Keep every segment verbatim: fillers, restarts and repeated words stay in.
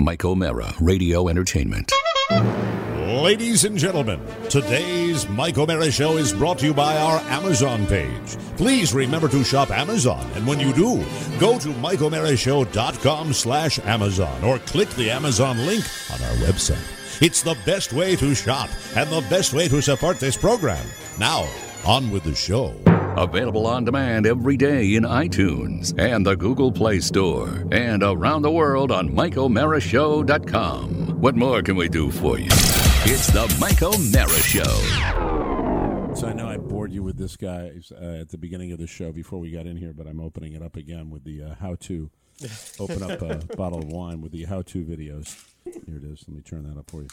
Mike O'Mara, Radio Entertainment. Ladies and gentlemen, today's Mike O'Mara Show is brought to you by our Amazon page. Please remember to shop Amazon, and when you do, go to Mike O'Mara Show dot com slash Amazon or click the Amazon link on our website. It's the best way to shop and the best way to support this program. Now, on with the show. Available on demand every day in iTunes and the Google Play Store and around the world on Mike O'Mara Show dot com. What more can we do for you? It's the Mike O'Mara Show. So I know I bored you with this guy uh, at the beginning of the show before we got in here, but I'm opening it up again with the uh, how-to. Open up a bottle of wine with the how-to videos. Here it is. Let me turn that up for you.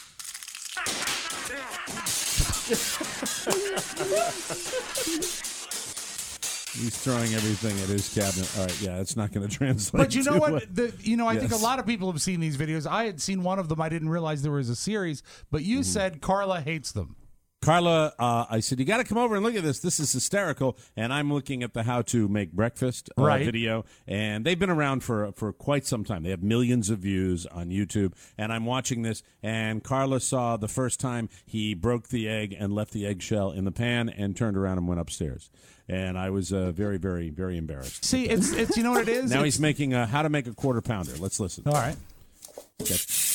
He's throwing everything at his cabinet. All right, yeah, it's not going to translate. But you know what? what? The, you know, I yes. think a lot of people have seen these videos. I had seen one of them. I didn't realize there was a series. But you mm-hmm. said Carla hates them. Carla, uh, I said, you got to come over and look at this. This is hysterical. And I'm looking at the how to make breakfast uh, right. video. And they've been around for, for quite some time. They have millions of views on YouTube. And I'm watching this. And Carla saw the first time he broke the egg and left the eggshell in the pan and turned around and went upstairs. And I was uh, very, very, very embarrassed. See, it's, it's you know what it is? Now it's... he's making a, how to make a quarter pounder. Let's listen. All right. Okay.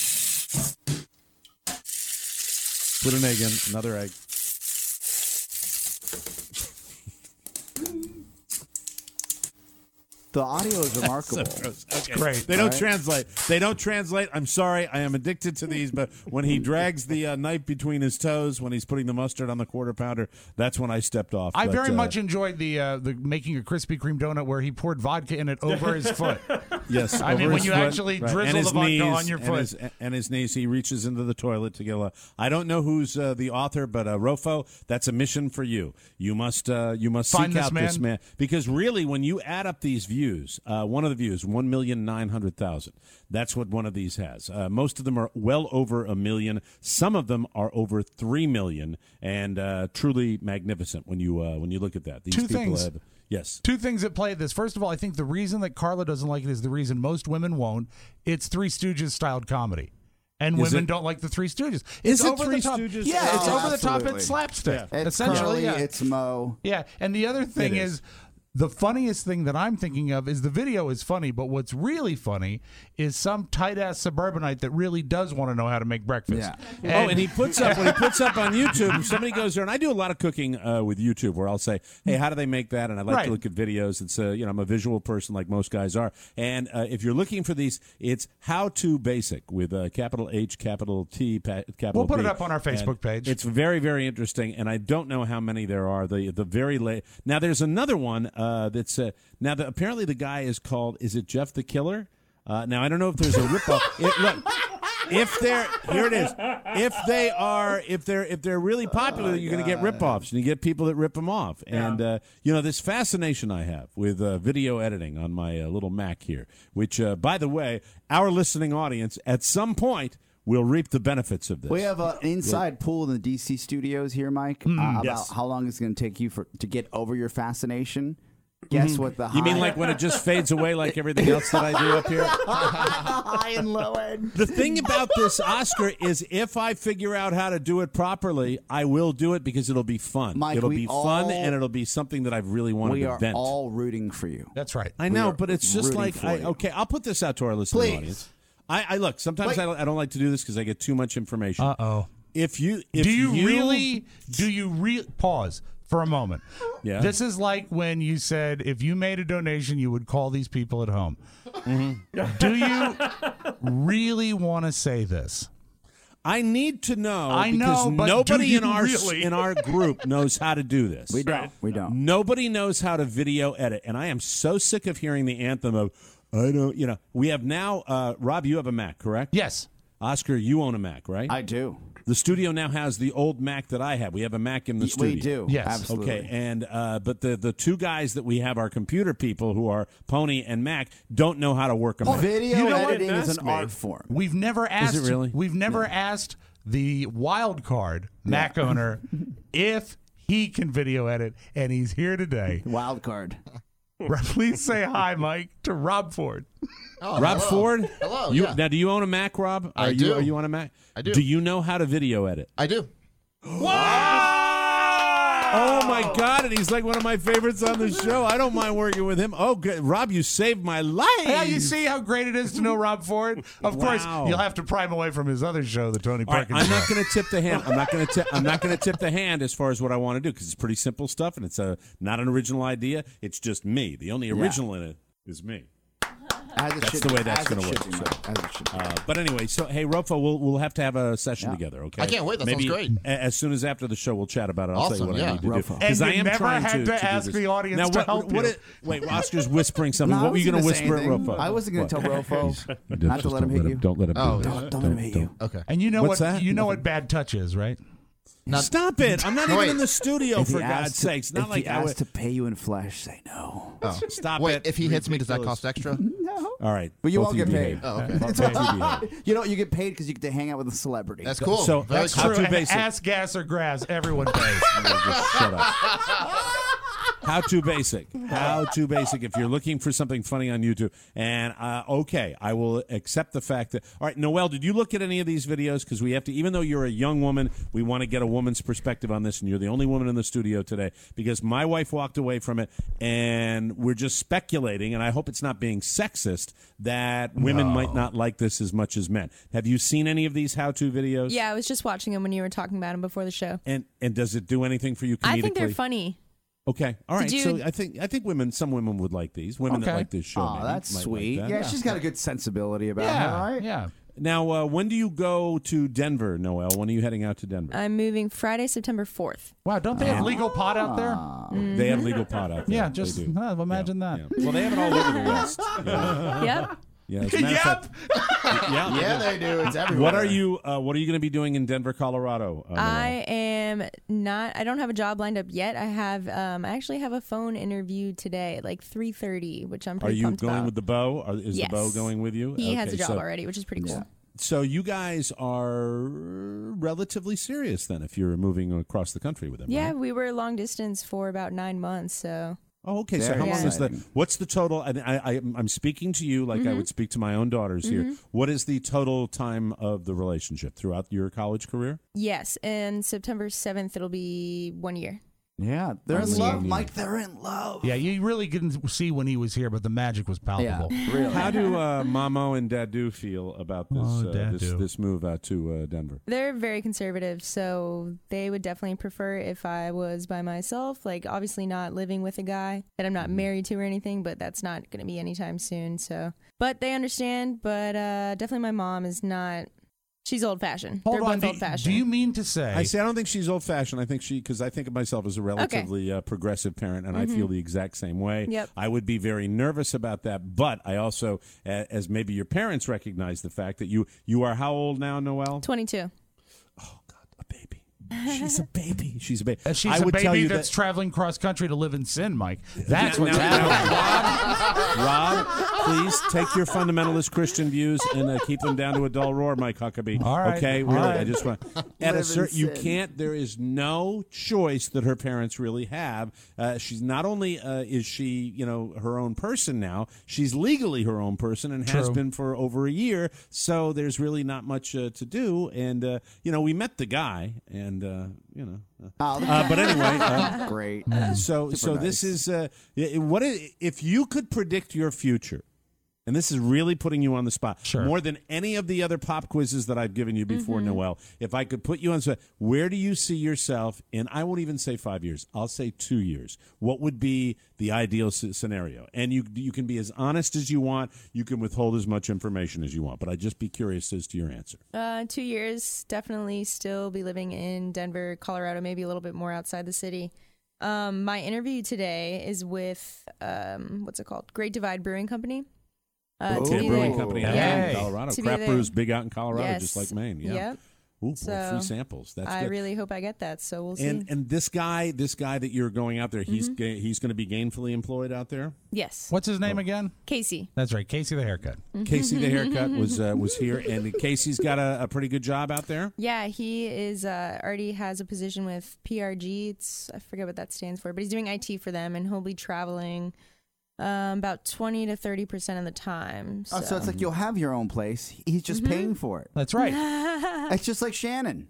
Put an egg in, another egg. The audio is remarkable. So okay. Great. They don't right. translate. They don't translate. I'm sorry. I am addicted to these. But when he drags the uh, knife between his toes, when he's putting the mustard on the quarter pounder, that's when I stepped off. I but, very uh, much enjoyed the uh, the making a Krispy Kreme donut where he poured vodka in it over his foot. Yes. I mean, when you foot, actually right. drizzle and the vodka knees, on your and foot. His, and his knees, he reaches into the toilet to get a. I don't know who's uh, the author, but uh, Rofo, that's a mission for you. You must uh, you must Find seek this out man. this man because really, when you add up these views, uh, one of the views, one million nine hundred thousand. That's what one of these has. Uh, most of them are well over a million. Some of them are over three million, and uh, truly magnificent when you uh, when you look at that. These Two people things. have. Yes. Two things that play this. First of all, I think the reason that Carla doesn't like it is the reason most women won't. It's Three Stooges styled comedy. And Is women it? don't like the Three Stooges. Is It's it over Three the top. Stooges? Yeah, Oh, it's over the top. absolutely. It's slapstick. It's essentially, Curly, yeah. it's Mo. Yeah, and the other thing It is. is. The funniest thing that I'm thinking of is the video is funny, but what's really funny is some tight-ass suburbanite that really does want to know how to make breakfast. Yeah. oh, and he puts up when he puts up on YouTube. Somebody goes there, and I do a lot of cooking uh, with YouTube, where I'll say, "Hey, how do they make that?" And I like Right. to look at videos. It's uh, you know, I'm a visual person, like most guys are. And uh, if you're looking for these, it's How to Basic with uh, capital H, capital T, pa- capital. We'll put P. it up on our Facebook And page. It's very, very interesting, and I don't know how many there are. The the very late now. There's another one uh, that's uh, now. The, apparently, the guy is called. Is it Jeff the Killer? Uh, now I don't know if there's a ripoff. It, look, if they're here, it is. If they are, if they're, if they're really popular, Oh, you're going to get ripoffs, and you get people that rip them off. Yeah. And uh, you know, this fascination I have with uh, video editing on my uh, little Mac here, which, uh, by the way, our listening audience at some point will reap the benefits of this. We have an inside pool in the D C studios here, Mike, uh, about yes. how long it's going to take you for to get over your fascination. Guess what the high, You mean like when it just fades away like everything else that I do up here? high and low end? The thing about this, Oscar, is if I figure out how to do it properly, I will do it because it'll be fun. Mike, it'll we be all- fun, and it'll be something that I've really wanted We to are vent. all rooting for you. That's right. I know, are but it's just rooting like, for I, you. okay, I'll put this out to our listening Please. audience. I, I look, sometimes Wait. I don't, I don't like to do this because I get too much information. Uh-oh. If you, if do you, really, do you re- pause for a moment? Yeah. This is like when you said if you made a donation, you would call these people at home. Mm-hmm. Do you really want to say this? I need to know I because know, but nobody do in you our really? in our group knows how to do this. We don't. We don't. Nobody knows how to video edit, and I am so sick of hearing the anthem of I don't. You know, we have now. Uh, Rob, you have a Mac, correct? Yes. Oscar, you own a Mac, right? I do. The studio now has the old Mac that I have. We have a Mac in the studio. We do. Yes. Absolutely. Okay, and uh, but the the two guys that we have, our computer people, who are Pony and Mac, don't know how to work a Mac. Video You know what? editing is an Ask me. art form. We've never asked. it really? We've never asked the wild card Mac owner if he can video edit, and he's here today. Wild card. Please say hi, Mike, to Rob Ford. Oh, Rob hello. Ford? Hello. You, yeah. Now, do you own a Mac, Rob? I are do. You, are you on a Mac? I do. Do you know how to video edit? I do. Oh, my God. And he's like one of my favorites on the show. I don't mind working with him. Oh, good. Rob, you saved my life. Yeah, you see how great it is to know Rob Ford? Of course, Wow. you'll have to pry him away from his other show, the Tony All right, Perkins I'm not Show. going to tip the hand. I'm not going to tip. I'm not going to tip the hand as far as what I want to do because it's pretty simple stuff and it's a not an original idea. It's just me. The only original in it is me. As it That's should the way be. that's As gonna it work, should be, so. Mike. As it should be. Uh, but anyway, so hey, Rofo, we'll we'll have to have a session Yeah. together. Okay. I can't wait. That Maybe sounds great. a- As soon as after the show, we'll chat about it. I'll tell you Awesome, what yeah. I need to do Rofo. because And I you am never trying had to, to do ask this. the audience now, to what, help what you. it- wait, Oscar's whispering something. No, what I were you wasn't going to gonna say whisper, anything. Rofo? I wasn't going to tell Rofo not to let him Don't hit you. Don't let him. Oh, do don't- it. don't let him hit you. Okay. And you know What's what that? you know Nothing. what bad touch is, right? Not- Stop it! I'm not No, even wait. in the studio If he for God's asks to- sakes. Not if like he I asks would. to pay you in flesh, say no. Oh. Stop Wait, it. if he hits me, does that Ridiculous. cost extra? No. All right, But you both all of get behave. paid. Oh, okay. Both of you behave. You know, you get paid because you get to hang out with a celebrity. That's cool. So, Very that's cool. How True, to and basic. ass, gas, or grass, everyone pays. Just shut up. How to basic. How to basic. If you're looking for something funny on YouTube, and uh, okay, I will accept the fact that. All right, Noelle, did you look at any of these videos? Because we have to, even though you're a young woman, we want to get a woman's perspective on this, and you're the only woman in the studio today. Because my wife walked away from it, and we're just speculating, and I hope it's not being sexist that women might not like this as much as men. Have you seen any of these how-to videos? Yeah, I was just watching them when you were talking about them before the show. And and does it do anything for you comedically? I think they're funny. Okay, all right. Did So you- I think I think women, some women would like these. Women that Okay. like this show. Oh, maybe that's might like sweet. that. yeah, she's got a good sensibility about yeah, her, right? yeah. Now, uh, when do you go to Denver, Noelle? When are you heading out to Denver? I'm moving Friday, September fourth. Wow, don't they have legal pot out there? They have legal pot out there. Yeah, They just do. uh, imagine Yeah, that. yeah. Well, they have it all over the West. Yeah, Yep. yeah. As a matter of fact- yeah, Yeah, they do. It's everywhere. What are you? Uh, what are you going to be doing in Denver, Colorado? Uh, Noelle? I am not. I don't have a job lined up yet. I have. Um, I actually have a phone interview today at like three thirty, which I'm Are pretty you pumped going about. with the Bo? Or is Yes. the Bo going with you? He has Okay, a job so, already, which is pretty cool. So you guys are relatively serious then, if you're moving across the country with him. Yeah, right? we were long distance for about nine months. So Oh, okay. So Very how long is the? exciting. What's the total? I, I, I I'm speaking to you like I would speak to my own daughters here. What is the total time of the relationship throughout your college career? yes, and September seventh it'll be one year. Yeah, they're in Awesome. love, Yeah. Mike. They're in love. Yeah, you really couldn't see when he was here, but the magic was Yeah, palpable. really. How do uh, Mamo and Dadu feel about this Oh, uh, this, Dadu. this move out to uh, Denver? They're very conservative, so they would definitely prefer if I was by myself. Like, obviously not living with a guy that I'm not married to or anything, but that's not going to be anytime soon. So, but they understand. But uh, definitely, my mom is not. She's old fashioned. Hold They're on, both do, old fashioned. do you mean to say? I say I don't think she's old fashioned. I think she because I think of myself as a relatively uh, progressive parent, and I feel the exact same way. Yep. I would be very nervous about that, but I also, a- as maybe your parents recognize the fact that you you are how old now, Noelle? twenty-two. Oh God, a baby. She's a baby. She's a baby. Uh, she's I a would tell baby you that's that, traveling cross country to live in sin, Mike. That's what's now, happening. now, Rob, Rob, please take your fundamentalist Christian views and uh, keep them down to a dull roar, Mike Huckabee. All right, Okay, all really. right. I just want at Live a in certain you sin. can't. There is no choice that her parents really have. Uh, she's not only uh, is she you know her own person now. She's legally her own person and has True. been for over a year. So there's really not much uh, to do. And uh, you know we met the guy, and uh, you know. Uh, Oh, uh, but anyway. Uh, great. so Super so this nice. is uh, yeah, what i- if you could predict your future, and this is really putting you on the spot Sure. more than any of the other pop quizzes that I've given you before, Noelle. If I could put you on, the spot, where do you see yourself in? I won't even say five years. I'll say two years. What would be the ideal s- scenario? And you you can be as honest as you want. You can withhold as much information as you want. But I'd just be curious as to your answer. Uh, two years, definitely still be living in Denver, Colorado, maybe a little bit more outside the city. Um, my interview today is with, um, what's it called? Great Divide Brewing Company. Uh, to Okay, be brewing there- company Hey. out here in Hey. Colorado. To be Craft there. brews big out in Colorado, Yes. just like Maine. Yeah. Yep. Ooh, well, So, free samples. That's I good. really hope I get that, so we'll see. And and this guy, this guy that you're going out there, he's Mm-hmm. ga- he's going to be gainfully employed out there. yes. What's his Oh. name again? Casey. That's right, Casey the haircut. Casey the haircut was uh, was here, and Casey's got a, a pretty good job out there. Yeah, he is uh, already has a position with P R G. It's I forget what that stands for, but he's doing I T for them, and he'll be traveling Um, about twenty to thirty percent of the time. So. Oh, so it's like you'll have your own place. He's just Mm-hmm. paying for it. That's right. It's just like Shannon.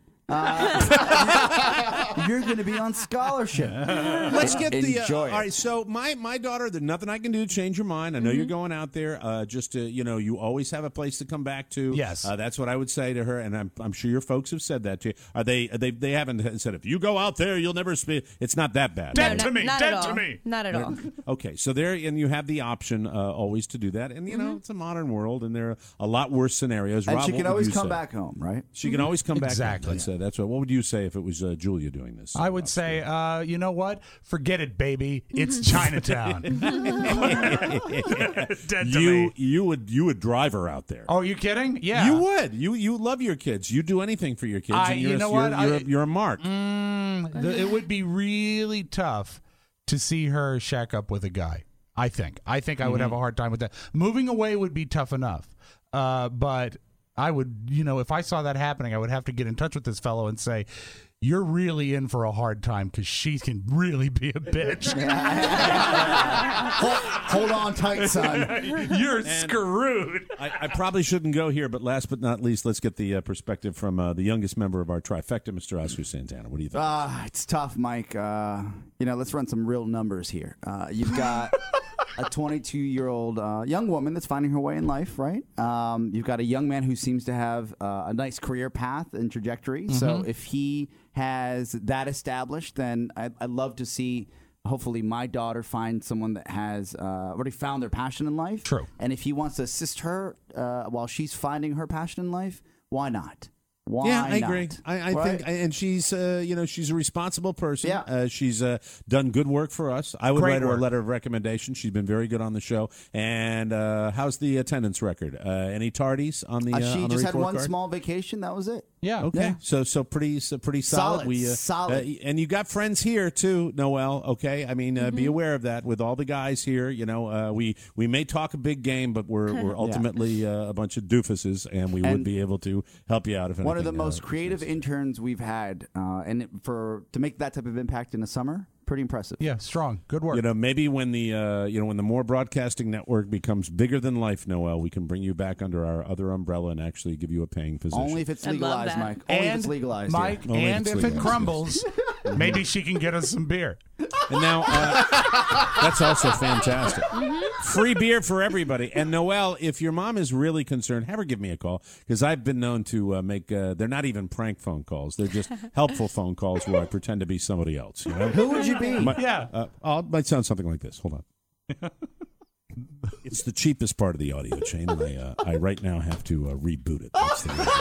Uh, you're going to be on scholarship. Let's get the. Uh, Enjoy all it. right, so my my daughter, there's nothing I can do to change your mind. I know you're going out there. Uh, just to, you know, you always have a place to come back to. Yes. uh, that's what I would say to her, and I'm I'm sure your folks have said that to you. Are they they they haven't said if you go out there you'll never speak. It's not that bad. Dead No, to not- me, not dead at to all. me. Not at all. Okay, so there, and you have the option uh, always to do that, and you know it's a modern world, and there are a lot worse scenarios. And Rob, she what can would always you come say? back home, right? She can always come back. Exactly. That's, uh, that's what. What would you say if it was uh, Julia doing this? I would say, uh, you know what? Forget it, baby. It's Chinatown. Dead to you me. you would you would drive her out there. Oh, you kidding? Yeah. You would. You you love your kids. You do anything for your kids. I- and you're you a, know you're, what? You're, I- a, you're a mark. Mm, the- it would be really tough to see her shack up with a guy. I think. I think I would have a hard time with that. Moving away would be tough enough. Uh, but I would, you know, if I saw that happening, I would have to get in touch with this fellow and say, you're really in for a hard time because she can really be a bitch. hold, hold on tight, son. You're screwed. I, I probably shouldn't go here, but last but not least, let's get the uh, perspective from uh, the youngest member of our trifecta, Mister Oscar Santana. What do you think? Uh, it's tough, Mike. Uh, you know, let's run some real numbers here. Uh, you've got a twenty-two-year-old uh, young woman that's finding her way in life, right? Um, you've got a young man who seems to have uh, a nice career path and trajectory. So if he has that established, then I'd, I'd love to see, hopefully, my daughter find someone that has uh, already found their passion in life. True. And if he wants to assist her uh, while she's finding her passion in life, why not? Why yeah, I not? agree. I, I Right? think, and she's, uh, you know, she's a responsible person. Yeah. Uh, she's uh, done good work for us. I would Great write her work. a letter of recommendation. She's been very good on the show. And uh, how's the attendance record? Uh, any tardies on the? Uh, Uh, she on the just had report one card? small vacation. That was it. Yeah. Okay, Yeah. so so pretty so pretty solid. Solid, We uh, solid. uh, and you got friends here too, Noel. Okay, I mean, uh, be aware of that with all the guys here. You know, uh, we we may talk a big game, but we're we're ultimately uh, a bunch of doofuses, and we would And be able to help you out if One of the anything, uh, most creative interns we've had, uh, and it- for to make that type of impact in the summer, pretty impressive. Yeah, strong. Good work. You know, maybe when the uh, you know when the More Broadcasting Network becomes bigger than life, Noel, we can bring you back under our other umbrella and actually give you a paying position. Only if it's I'd love legalized, that. Mike. Only if and it's legalized. Mike, yeah. Only if and it's if it legalized. crumbles, maybe she can get us some beer. And now uh, that's also fantastic. Free beer for everybody. And Noelle, if your mom is really concerned, have her give me a call because I've been known to uh, make. Uh, they're not even prank phone calls; they're just helpful phone calls where I pretend to be somebody else. You know? Who would you be? My- Yeah. Uh, oh, it might sound something like this. Hold on. It's the cheapest part of the audio chain, and I, uh, I right now have to uh, reboot it. That's the reason.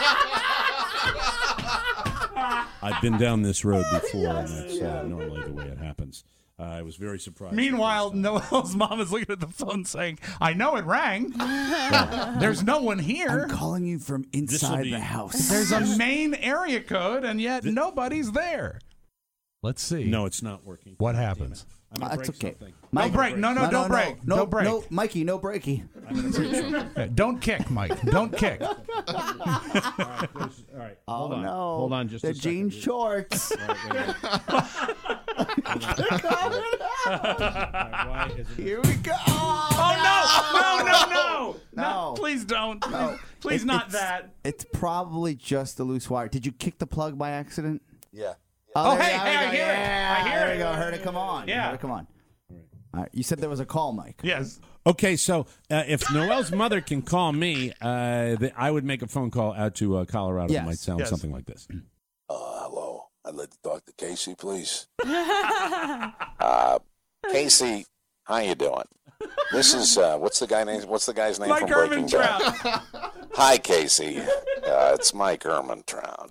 I've been down this road before, and that's uh, normally the way it happens. Uh, I was very surprised. Meanwhile, Noelle's mom is looking at the phone saying, I know it rang. There's no one here. I'm calling you from inside be- the house. There's a main area code, and yet nobody's there. Let's see. No, it's not working. What happens? I'm gonna That's break okay. something. Don't break. No, no, don't break. No, Don't break. No, Mikey, no breaky. Okay, don't kick, Mike. Don't kick. All right, Oh hold on. no! Hold on, just the a second. jean shorts. All right, wait, wait. All right, why is it- Here we go. Oh, no. No, no, no. No. Please don't. No. Please It- not it's- that. It's probably just a loose wire. Did you kick the plug by accident? Yeah. Oh, there hey, you go, hey, I there you hear go. it. Yeah, I hear there it. you go. Heard it come on. Yeah. Heard it come on. All right. You said there was a call, Mike. Yes. Okay, so uh, if Noelle's mother can call me, uh, th- I would make a phone call out to uh, Colorado. Yes. It might sound Yes. something like this. Uh, hello. I'd like to talk to Casey, please. uh, Casey, how you doing? This is uh, what's the guy name? What's the guy's name Mike from Breaking Bad? Ermintrout. Hi, Casey. Uh, it's Mike Ermintrout.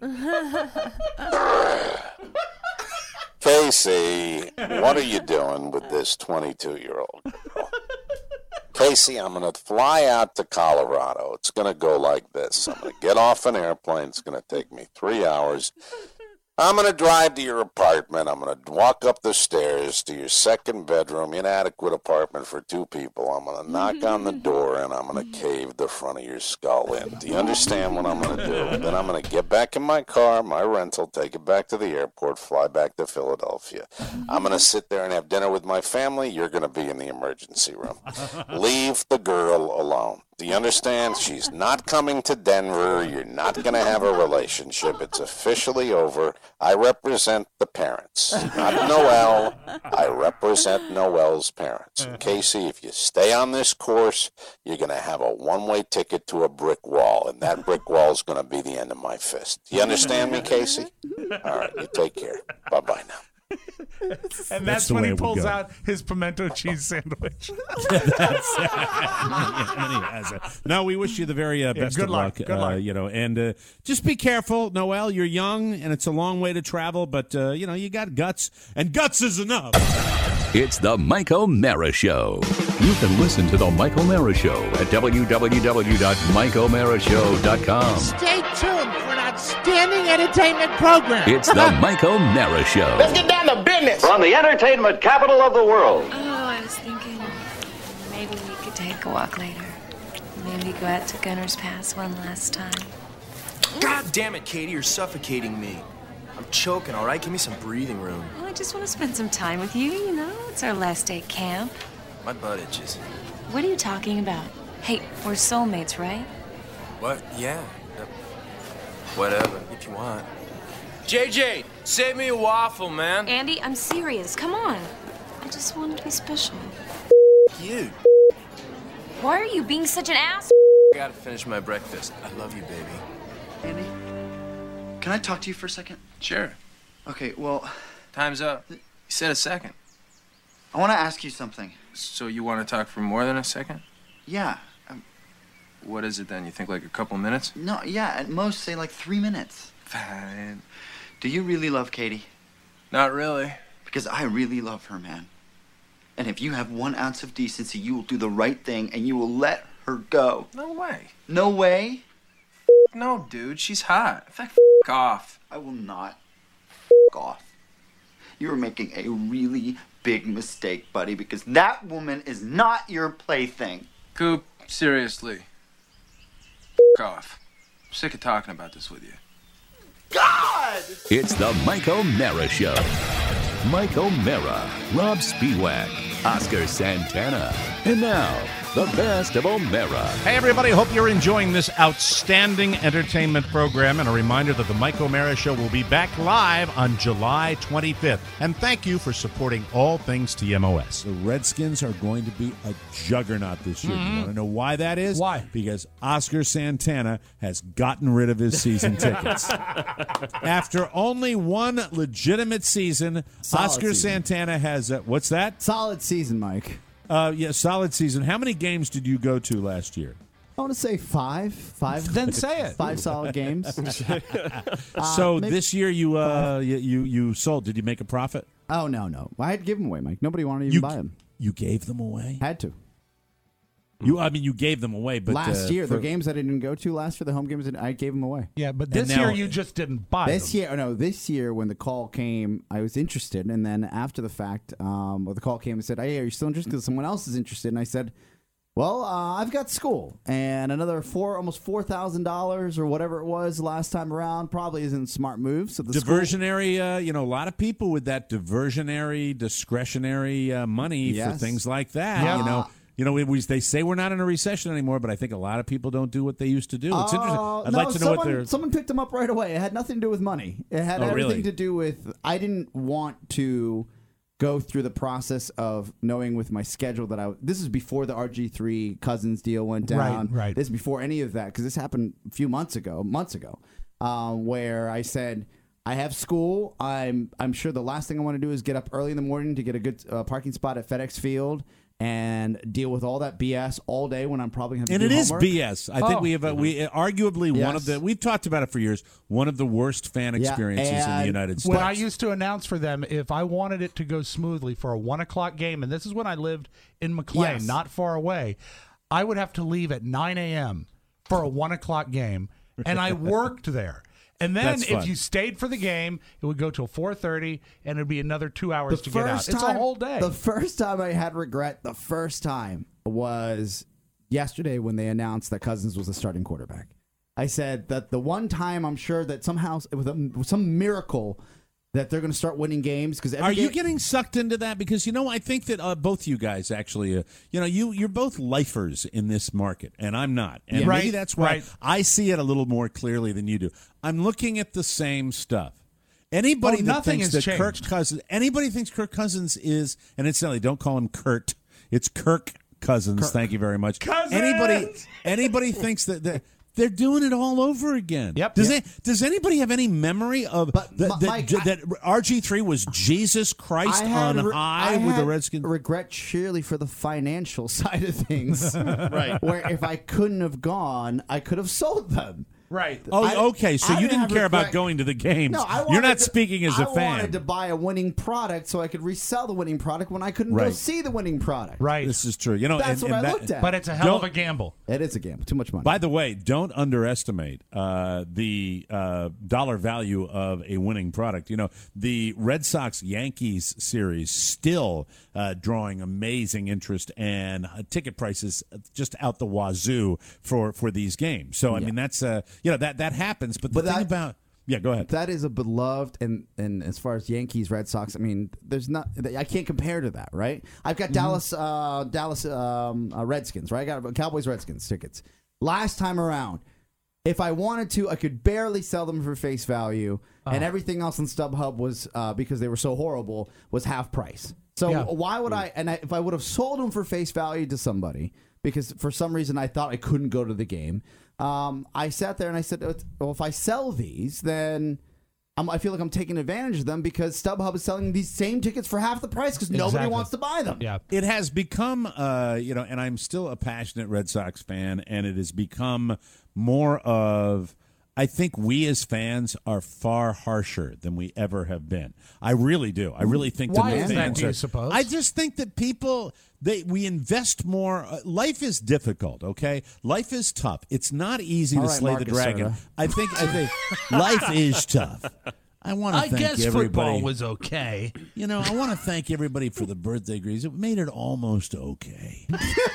Casey, what are you doing with this twenty-two-year-old girl? Casey, I'm going to fly out to Colorado. It's going to go like this. I'm going to get off an airplane. It's going to take me three hours. I'm going to drive to your apartment. I'm going to walk up the stairs to your second bedroom, inadequate apartment for two people. I'm going to knock on the door, and I'm going to cave the front of your skull in. Do you understand what I'm going to do? Then I'm going to get back in my car, my rental, take it back to the airport, fly back to Philadelphia. I'm going to sit there and have dinner with my family. You're going to be in the emergency room. Leave the girl alone. Do you understand? She's not coming to Denver. You're not going to have a relationship. It's officially over. I represent the parents, not Noelle. I represent Noelle's parents. And Casey, if you stay on this course, you're going to have a one-way ticket to a brick wall, and that brick wall is going to be the end of my fist. Do you understand me, Casey? All right, you take care. Bye-bye now. And that's, That's the when way he it would pulls go. out his pimento cheese sandwich. That's, and he has it. No, we wish you the very uh, best good of luck. luck. Good uh, luck. You know, and uh, just be careful, Noelle. You're young, and it's a long way to travel, but uh, you know you got guts, and guts is enough. It's the Mike O'Mara Show. You can listen to the Mike O'Mara Show at w w w dot mike o'mara show dot com. Stay tuned for an outstanding entertainment program. It's the Mike O'Mara Show. Let's get down to business. From the entertainment capital of the world. Oh, I was thinking maybe we could take a walk later. Maybe go out to Gunner's Pass one last time. God damn it, Katie, you're suffocating me. I'm choking, all right? Give me some breathing room. Well, I just want to spend some time with you, you know? It's our last day at camp. My butt itches. What are you talking about? Hey, we're soulmates, right? What? Yeah. Uh, whatever, if you want. J J, save me a waffle, man. Andy, I'm serious. Come on. I just wanted to be special. You. Why are you being such an ass? I gotta finish my breakfast. I love you, baby. Andy, can I talk to you for a second? Sure. Okay, well, Time's up. You said a second. I want to ask you something. So you want to talk for more than a second? Yeah. Um, What is it then? You think like a couple minutes? no, yeah, at most, say like three minutes. Fine. Do you really love Katie? Not really. Because I really love her, man. And if you have one ounce of decency, you will do the right thing and you will let her go. No way. No way? No, dude. She's hot. In fact, f off. I will not f off. You are making a really big mistake, buddy, because that woman is not your plaything. Coop, seriously. F off. I'm sick of talking about this with you. God! It's the Mike O'Mara Show. Mike O'Mara, Rob Spiewak, Oscar Santana, and now, the best of O'Mara. Hey, everybody. Hope you're enjoying this outstanding entertainment program. And a reminder that the Mike O'Mara Show will be back live on July twenty-fifth. And thank you for supporting all things T M O S. The Redskins are going to be a juggernaut this year. Mm-hmm. You want to know why that is? Why? Because Oscar Santana has gotten rid of his season tickets. After only one legitimate season, Solid Oscar season. Santana has, uh, what's that? Solid season, Mike. Uh, yeah, solid season. How many games did you go to last year? I want to say five. Five. Then say it. Five solid games. so maybe- this year you uh you, you you sold. Did you make a profit? Oh, no, no. I had to give them away, Mike. Nobody wanted to even You buy them. you gave them away. Had to. You I mean you gave them away, but last uh, year, for- the games I didn't go to last year, the home games, I gave them away. Yeah, but And this now- year you just didn't buy This them. year, oh, no, this year when the call came, I was interested, and then after the fact, um, well, the call came and said, "Hey, are you still interested?" Because someone else is interested, and I said, "Well, uh, I've got school and another four, almost four thousand dollars or whatever it was last time around. Probably isn't a smart move." So the school- diversionary. Uh, you know, a lot of people with that diversionary, discretionary uh, money for Yes. things like that. Yeah. You know. You know, we, we, they say we're not in a recession anymore, but I think a lot of people don't do what they used to do. It's interesting. Uh, I'd no, like to know someone, what they're. someone picked them up right away. It had nothing to do with money. It had Oh, everything really? to do with I didn't want to go through the process of knowing with my schedule that I. This is before the R G three Cousins deal went down. Right, right. This is before any of that because this happened a few months ago. Months ago, um, where I said. I have school. I'm I'm sure the last thing I want to do is get up early in the morning to get a good uh, parking spot at FedEx Field and deal with all that B S all day when I'm probably going to And do it is homework. B S. I think Oh. we have a, we arguably one Yes. of the we've talked about it for years. One of the worst fan Yeah, experiences in the and United States. When I used to announce for them, if I wanted it to go smoothly for a one o'clock game, and this is when I lived in McLean, Yes. not far away, I would have to leave at nine a.m. for a one o'clock game, and I worked there. And then That's if fun. you stayed for the game, it would go till four thirty, and it would be another two hours The to get out. first It's a time- whole day. The first time I had regret, the first time was yesterday when they announced that Cousins was the starting quarterback. I said that the one time I'm sure that somehow, with, a, with some miracle, that they're going to start winning games. Because Are you getting sucked into that? Because, you know, I think that uh, both you guys actually, uh, you know, you, you're both lifers in this market, and I'm not. And Yeah. maybe Right, that's why right. I see it a little more clearly than you do. I'm looking at the same stuff. Anybody Oh, that nothing thinks has that Kirk changed. Cousins, anybody thinks Kirk Cousins is, and incidentally, don't call him Kurt. It's Kirk Cousins. Thank you very much. Cousins! Anybody, anybody thinks that. that they're doing it all over again. Yep. Does Yep. it, Does anybody have any memory of But, that, M- that, Mike, that R G three was Jesus Christ I had on re- high I with the had Redskins? regret surely for the financial side of things. Right. Where if I couldn't have gone, I could have sold them. Right. Oh, I- okay. So I you didn't didn't have care about regret. going to the games. No, I You're wanted not to- speaking as I a fan. wanted to buy a winning product so I could resell the winning product when I couldn't go Right. see the winning product. Right. This is true. You know, That's and, what and I that- looked at. But it's a hell of Don't- a gamble. It is a gamble. Too much money. By the way, don't underestimate uh, the uh, dollar value of a winning product. You know, the Red Sox Yankees series still uh, drawing amazing interest and uh, ticket prices just out the wazoo for, for these games. So I Yeah. mean, that's uh, you know that that happens. But the But thing that- about yeah, go ahead. That is a beloved, and, and as far as Yankees, Red Sox, I mean, there's not. I can't compare to that, right? I've got Dallas, uh, Dallas um, uh, Redskins, right? I got Cowboys, Redskins tickets. Last time around, if I wanted to, I could barely sell them for face value, and everything else on StubHub was uh, because they were so horrible was half price. So Yeah. why would I? And I, if I would have sold them for face value to somebody, because for some reason I thought I couldn't go to the game. Um, I sat there and I said, well, if I sell these, then I'm, I feel like I'm taking advantage of them because StubHub is selling these same tickets for half the price because nobody Exactly. wants to buy them. Yeah. It has become, uh, you know, and I'm still a passionate Red Sox fan, and it has become more of, I think we as fans are far harsher than we ever have been. I really do. I really think Why that the is that, fans do you are- suppose? I just think that people, they we invest more. Uh, life is difficult, okay? Life is tough. It's not easy All to right, slay Marcus the dragon. Serta. I think, I think life is tough. I want to I thank guess everybody. football was okay. You know, I want to thank everybody for the birthday greetings. It made it almost okay.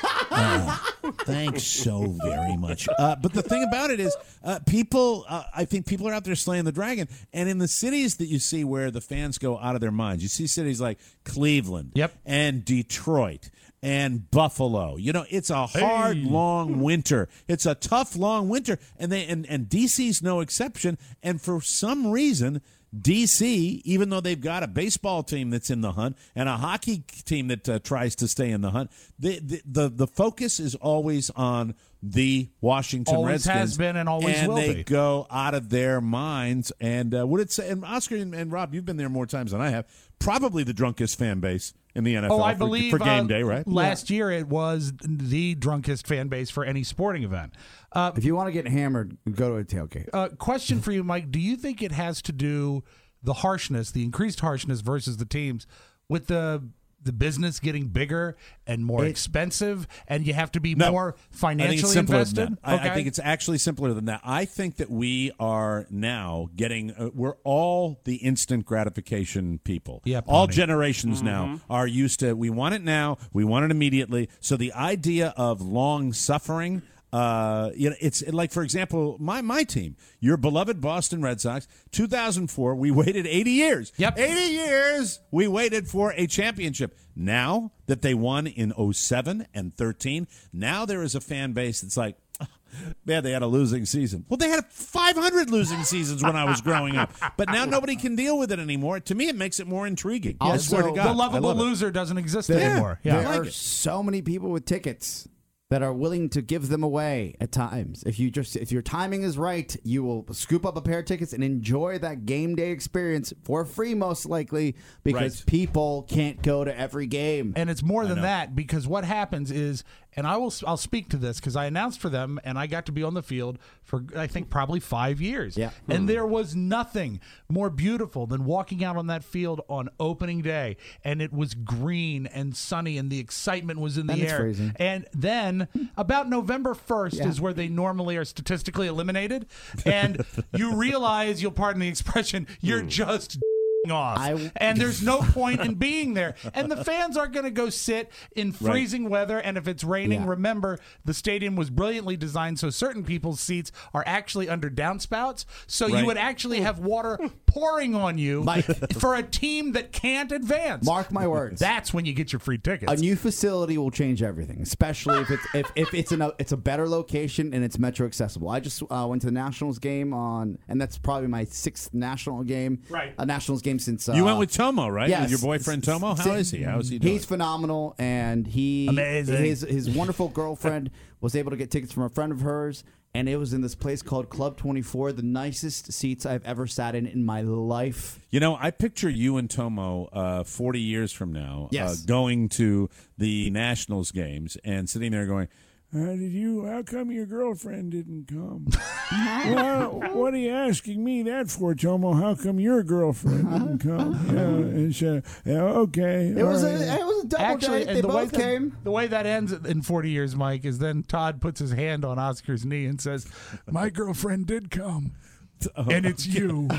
Uh, thanks so very much. Uh, but the thing about it is, uh, people, uh, I think people are out there slaying the dragon. And in the cities that you see where the fans go out of their minds, you see cities like Cleveland Yep. and Detroit and Buffalo. You know, it's a hard, long winter. It's a tough, long winter. And, they, and, and D C's no exception. And for some reason, D C, even though they've got a baseball team that's in the hunt and a hockey team that uh, tries to stay in the hunt, the, the the the focus is always on the Washington Always Redskins. has been and always and will they be. go out of their minds. And uh, would it say? And Oscar and, and Rob, you've been there more times than I have. Probably the drunkest fan base in the N F L. Oh, I for, believe for game uh, day, right? Last year it was the drunkest fan base for any sporting event. Uh, If you want to get hammered, go to a tailgate. uh, question for you, Mike: do you think it has to do the harshness, the increased harshness versus the teams, with the the business getting bigger and more It- expensive, and you have to be No. more I think it's financially simpler invested? than that. I, I Okay. think it's actually simpler than that. I think that we are now getting, uh, we're all the instant gratification people. Yeah, all Pawnee. generations now are used to, we want it now, we want it immediately. So the idea of long suffering, uh, you know, it's like, for example, my, my team, your beloved Boston Red Sox, two thousand four, we waited eighty years. Yep. eighty years we waited for a championship. Now that they won in oh seven and thirteen, now there is a fan base that's like, man, they had a losing season. Well, they had five hundred losing seasons when I was growing up. But now nobody can deal with it anymore. To me, it makes it more intriguing. I Also, swear to God. the I lovable love it. loser doesn't exist There- anymore. There Yeah. like are it. so many people with tickets that are willing to give them away at times. If you just if your timing is right, you will scoop up a pair of tickets and enjoy that game day experience for free, most likely, because Right. people can't go to every game. And it's more than that, because what happens is and I will I'll speak to this because I announced for them, and I got to be on the field for I think probably five years. Yeah. And Hmm. there was nothing more beautiful than walking out on that field on opening day, and it was green and sunny, and the excitement was in the And it's air. freezing. And then about November first Yeah. is where they normally are statistically eliminated, and you realize, you'll pardon the expression, you're just off, I- and there's no point in being there, and the fans are going to go sit in freezing weather, and if it's raining, Yeah. remember the stadium was brilliantly designed so certain people's seats are actually under downspouts, so Right. you would actually have water pouring on you Mike. for a team that can't advance. Mark my words. That's when you get your free tickets. A new facility will change everything, especially if it's if, if it's in a it's a better location and it's metro accessible. I just uh, went to the Nationals game on, and that's probably my sixth national game. Right. A Nationals game since uh, You went with Tomo, right? Yes. With your boyfriend Tomo? How is he? How is he doing? He's phenomenal, and he Amazing. His his wonderful girlfriend was able to get tickets from a friend of hers, and it was in this place called Club twenty-four, the nicest seats I've ever sat in in my life. You know, I picture you and Tomo uh, forty years from now Yes. uh, going to the Nationals games and sitting there going, Uh, did you? How come your girlfriend didn't come? Well, what are you asking me that for, Tomo? How come your girlfriend didn't come? Yeah, it's, uh, yeah, okay. It was all a right. it was a double Actually, date. and They the way both that, came. the way that ends in forty years, Mike, is then Todd puts his hand on Oscar's knee and says, "My girlfriend did come." And it's you.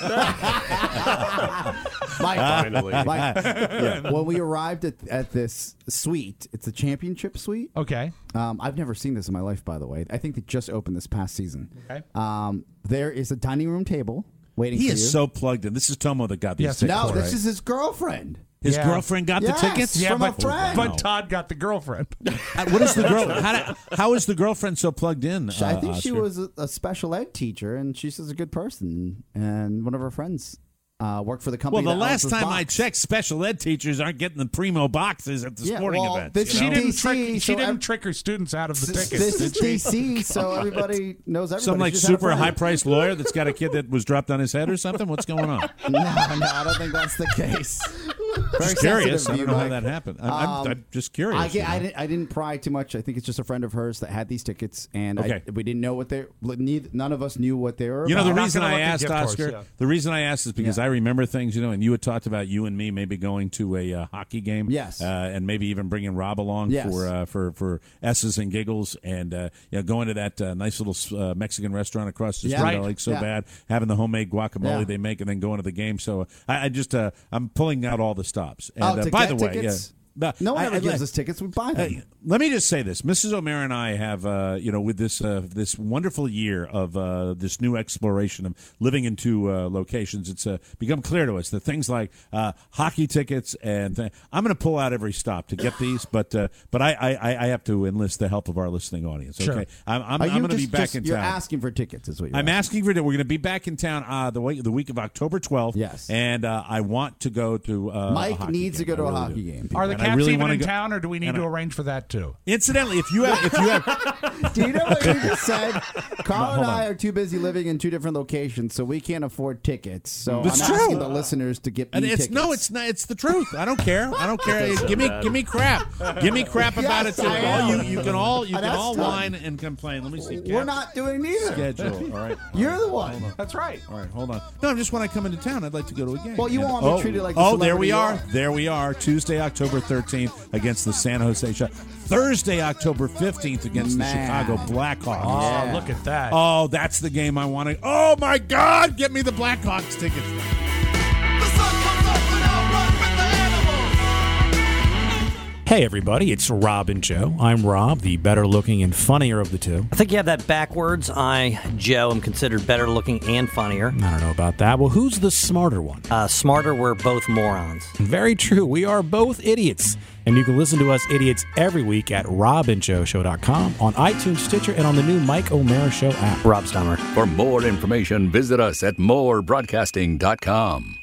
Mike, Finally. Mike, yeah. When we arrived at, at this suite, it's a championship suite. Okay. Um, I've never seen this in my life, by the way. I think they just opened this past season. Okay. Um, there is a dining room table waiting He for is you. so plugged in. This is Tomo that got these Yes. tickets. no, this right? is his girlfriend. His Yeah. girlfriend got Yes. the tickets? Yeah, From a but, friend. but Todd got the girlfriend. Uh, what is the girl? How, do- how is the girlfriend so plugged in? Uh, I think she Oscar? was a, a special ed teacher, and she's just a good person. And one of her friends uh, worked for the company. Well, the that last owns this time I box. checked, special ed teachers aren't getting the primo boxes at the Yeah, sporting well, events. this you She know? is didn't D C, trick. She so didn't ev- trick her students out of the This, tickets. this is did she? D C, so everybody knows everybody. Some like She just had a super friend. high priced lawyer that's got a kid that was dropped on his head or something. What's going on? No, no, I don't think that's the case. Very Just curious. sensitive I don't view, know how Mike. that happened. I'm, I'm, Um, I'm just curious. I, you get, I, know? didn't, I didn't pry too much. I think it's just a friend of hers that had these tickets, and Okay. I, we didn't know what they. Neither, none of us knew what they were. You know, the about. not reason gonna I look at asked gift horse, Oscar, yeah. the reason I asked is because Yeah. I remember things, you know, and you had talked about you and me maybe going to a uh, hockey game. Yes. Uh, and maybe even bringing Rob along Yes. for, uh, for for S's and giggles and, uh, you know, going to that uh, nice little uh, Mexican restaurant across the Yeah. street Right. I like so Yeah. bad, having the homemade guacamole Yeah. they make and then going to the game. So I, I just, uh, I'm pulling out all the stops. And Oh, uh, to by get the way, tickets? yeah. No, No one I- ever I- gives us tickets. We buy them. Uh, let me just say this: Missus O'Mara and I have, uh, you know, with this uh, this wonderful year of uh, this new exploration of living in two uh, locations, it's uh, become clear to us that things like uh, hockey tickets and th- I'm going to pull out every stop to get these, but uh, but I, I I have to enlist the help of our listening audience. Okay, Sure. I'm I'm, Are I'm you going to be just- back just- in You're town. asking for tickets, is what you're I'm asking. asking for it. We're going to be back in town uh, the week the week of October twelfth. Yes. and uh, I want to go to uh, a Mike hockey needs to game. go to I a really hockey do. game. Are the And I Caps really even wanna in go- town, or do we need and to I- arrange for that too? Incidentally, if you have if you have Do you know what you just said? Carl hold and I on. are too busy living in two different locations, so we can't afford tickets. So That's I'm true. asking the listeners to get me And it's tickets. no, it's not. It's the truth. I don't care. I don't care. give me, give me crap. Give me crap about Yes, it too. I All you, am. you can all, you And can that's all done. whine and complain. Let me see. We're Cap not doing neither. schedule. All right. You're the one. That's right. All right. Hold on. No, just when I come into town, I'd like to go to a game. Well, you And- want me oh, treated like the oh, there we celebrity are. you are. There we are. Tuesday, October thirteenth against the San Jose Sharks. Thursday, October fifteenth against Man. the Chicago Blackhawks. Oh, Yeah. look at that. Oh, that's the game I want to. Oh my God! Get me the Blackhawks tickets. Hey everybody, it's Rob and Joe. I'm Rob, the better looking and funnier of the two. I think you have that backwards. I, Joe, am considered better looking and funnier. I don't know about that. Well, who's the smarter one? Uh, smarter, we're both morons. Very true. We are both idiots. And you can listen to us idiots every week at rob and joe show dot com, on iTunes, Stitcher, and on the new Mike O'Mara Show app. Rob Stummer. For more information, visit us at more broadcasting dot com.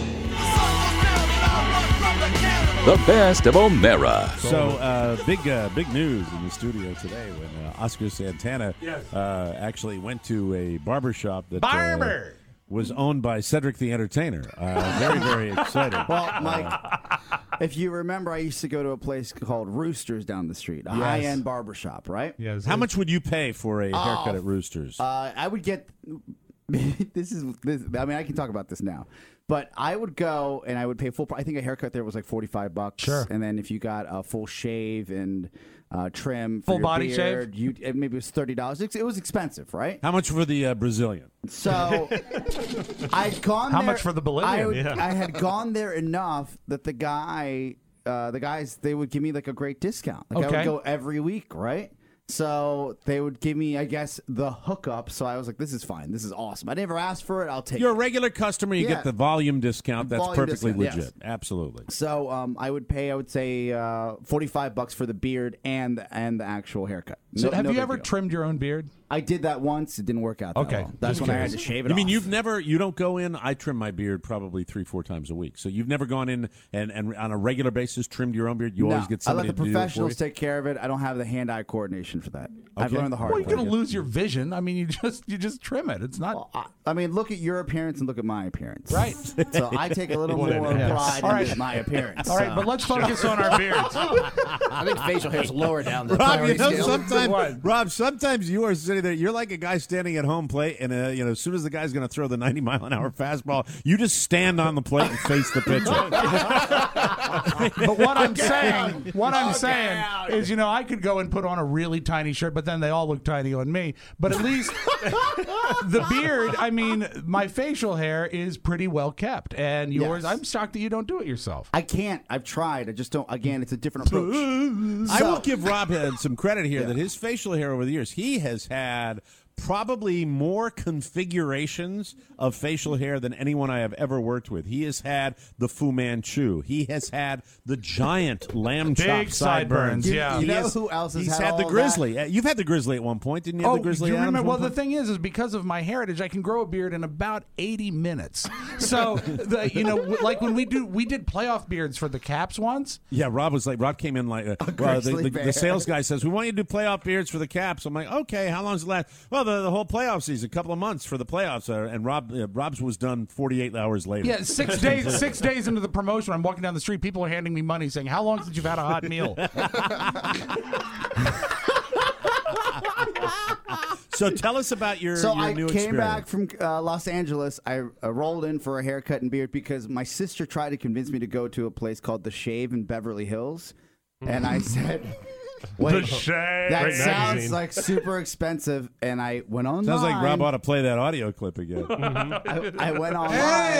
The best of O'Mara. So, uh, big, uh, big news in the studio today when uh, Oscar Santana Yes. uh, actually went to a barbershop that Barber! uh, was owned by Cedric the Entertainer. Uh, very, very excited. Well, Mike, If you remember, I used to go to a place called Roosters down the street, a Yes. high-end barbershop, right? Yes. How much would you pay for a haircut Oh, at Roosters? Uh, I would get. this is. This, I mean, I can talk about this now, but I would go and I would pay full. pri- I think a haircut there was like forty-five bucks. Sure. And then if you got a full shave and uh, trim, for Full your body beard, you it, maybe it was thirty dollars. It, it was expensive, right? How much for the uh, Brazilian? So I'd gone. How there, much for the Bolivian? I, would- Yeah. I had gone there enough that the guy, uh, the guys, they would give me like a great discount. Like I Okay. would go every week, right? So they would give me, I guess, the hookup. So I was like, "This is fine. This is awesome. I never asked for it. I'll take You're a it." regular customer. You Yeah. get the volume discount. That's Volume perfectly discount, legit. yes. Absolutely. So um, I would pay, I would say, uh, forty-five bucks for the beard and and the actual haircut. So No- have no you big ever deal. trimmed your own beard? I did that once. It didn't work out. That Okay. well. That's Just when I had curious. to shave it. You mean off. you've never, you don't go in, I trim my beard probably three, four times a week. So you've never gone in and, and on a regular basis trimmed your own beard? You No, always get I somebody let the to do it for professionals you? take care of it. I don't have the hand-eye coordination for that. I've Okay. learned the hard Well, way. you're going to lose your vision. I mean, you just you just trim it. It's not I, I mean, look at your appearance and look at my appearance. right. So I take a little more Yeah. pride All in right. my appearance. All right, so. but let's focus on our beards. I think facial hair's lower down the Rob, priority you know, scale. sometimes, Rob, sometimes you are sitting there. You're like a guy standing at home plate, and uh, you know, as soon as the guy's going to throw the ninety mile an hour fastball, you just stand on the plate and face the pitcher. But what I'm saying, what I'm saying is, you know, I could go and put on a really tiny shirt, but then they all look tiny on me. But at least the beard, I mean, my facial hair is pretty well kept, and yours, Yes. I'm shocked that you don't do it yourself. I can't. I've tried. I just don't. Again, it's a different approach. I So- will give Rob uh, some credit here that his facial hair over the years, he has had probably more configurations of facial hair than anyone I have ever worked with. He has had the Fu Manchu. He has had the giant lamb chop Big sideburns, sideburns. yeah. You He know has- who else has He's had had, the all grizzly. Uh, You've had the grizzly at one point, didn't you? Have Oh, the grizzly do you Adams remember? Well, at one the point? thing is, is because of my heritage, I can grow a beard in about eighty minutes. So, the, you know, w- like when we do, we did playoff beards for the Caps once. Yeah, Rob was like, Rob came in like, uh, well, the, grizzly the, bear. the sales guy says, we want you to do playoff beards for the Caps. I'm like, okay, how long does it last? Well, the, the whole playoff season, a couple of months for the playoffs. Uh, and Rob, uh, Rob's was done forty-eight hours later. Yeah, six days. Six days into the promotion, I'm walking down the street. People are handing me money, saying, "How long since you've had a hot meal?" So tell us about your, So your I new came experience. back from uh, Los Angeles. I uh, rolled in for a haircut and beard because my sister tried to convince me to go to a place called The Shave in Beverly Hills, and I said, "Wait, The Shave. that Great sounds magazine. like super expensive." And I went online. Sounds like Rob ought to play that audio clip again. I, I went online.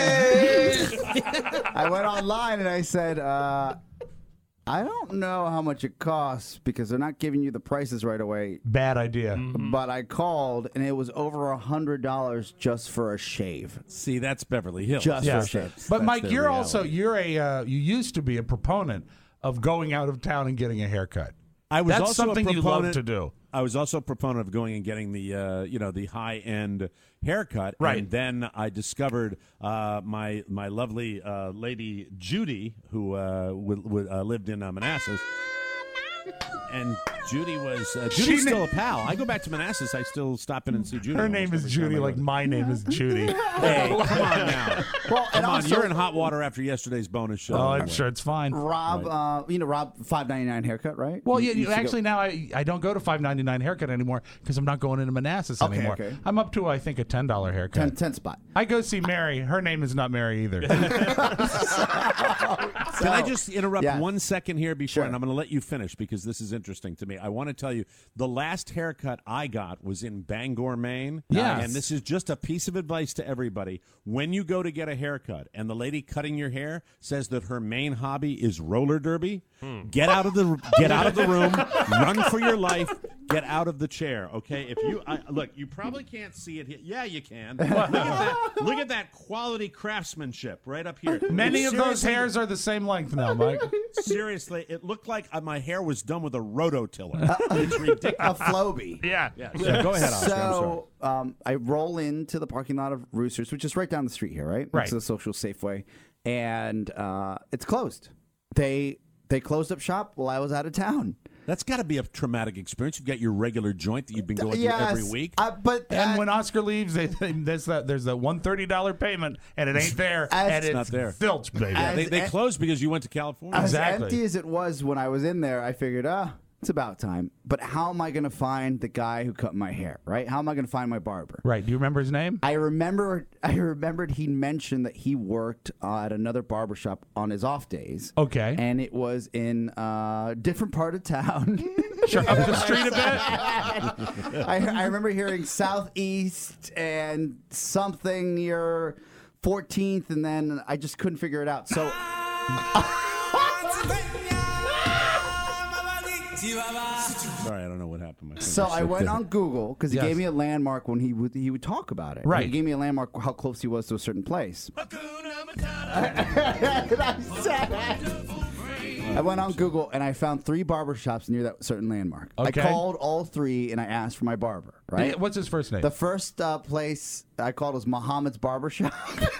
I went online and I said, uh, "I don't know how much it costs because they're not giving you the prices right away." Bad idea. But I called and it was over a hundred dollars just for a shave. See, that's Beverly Hills. Just Yeah. for a shave. But That's Mike, their you're reality. also you're a uh, you used to be a proponent of going out of town and getting a haircut. I was That's also something a you love proponent- to do. I was also a proponent of going and getting the uh, you know the high end haircut, Right. And then I discovered uh, my my lovely uh, lady Judy, who uh, w- w- uh, lived in uh, Manassas. And Judy was uh, She Judy's na- still a pal. I go back to Manassas. I still stop in and see Judy. Her almost name is every Judy, time I like go. my name is Judy. Hey, come on now. Well, Come and on, also, you're in hot water after yesterday's bonus show. Oh, I'm Anyway. sure it's fine. Rob, uh, you know, Rob, five ninety nine haircut, right? Well, You- yeah, you you, used to go- actually now I, I don't go to five ninety-nine haircut anymore because I'm not going into Manassas Okay, anymore. okay. I'm up to I think a ten dollar haircut. ten, ten spot. I go see Mary. Her name is not Mary either. Can I just interrupt Yeah. one second here before, Sure. and I'm going to let you finish because this is interesting to me. I want to tell you, the last haircut I got was in Bangor, Maine. Yes. And this is just a piece of advice to everybody. When you go to get a haircut and the lady cutting your hair says that her main hobby is roller derby, get out of the get out of the room, run for your life, get out of the chair, okay? If you I, look, you probably can't see it here. Yeah, you can. Look at that. Look at that quality craftsmanship right up here. Many of those Seriously- hairs are the same length now, Mike. Seriously, it looked like uh, my hair was done with a rototiller. It's ridiculous. A Floby. Yeah. Yeah, so go ahead, Oscar. I'm sorry. So um, I roll into the parking lot of Roosters, which is right down the street here, right? Right. It's the social Safeway, and uh, it's closed. They they closed up shop while I was out of town. That's got to be a traumatic experience. You've got your regular joint that you've been going Yes, to every week. Uh, but and when Oscar leaves, they, they, there's that there's that one thirty dollar payment, and it ain't there, As- and It's it's not there. Filch, baby. Yeah, they, they As- closed because you went to California. As Exactly. empty as it was when I was in there, I figured, ah, it's about time. But how am I going to find the guy who cut my hair, right? How am I going to find my barber? Right. Do you remember his name? I remember I remembered he mentioned that he worked uh, at another barbershop on his off days. Okay. And it was in a different part of town. Sure, up the street a bit. I, I remember hearing Southeast and something near fourteenth, and then I just couldn't figure it out. So. Sorry, I don't know what happened. My So fingers I slipped went in. on Google because he Yes. gave me a landmark when he would he would talk about it. Right. He gave me a landmark how close he was to a certain place. I went on Google and I found three barbershops near that certain landmark. Okay. I called all three and I asked for my barber. Right. Yeah, what's his first name? The first uh, place I called was Muhammad's Barbershop.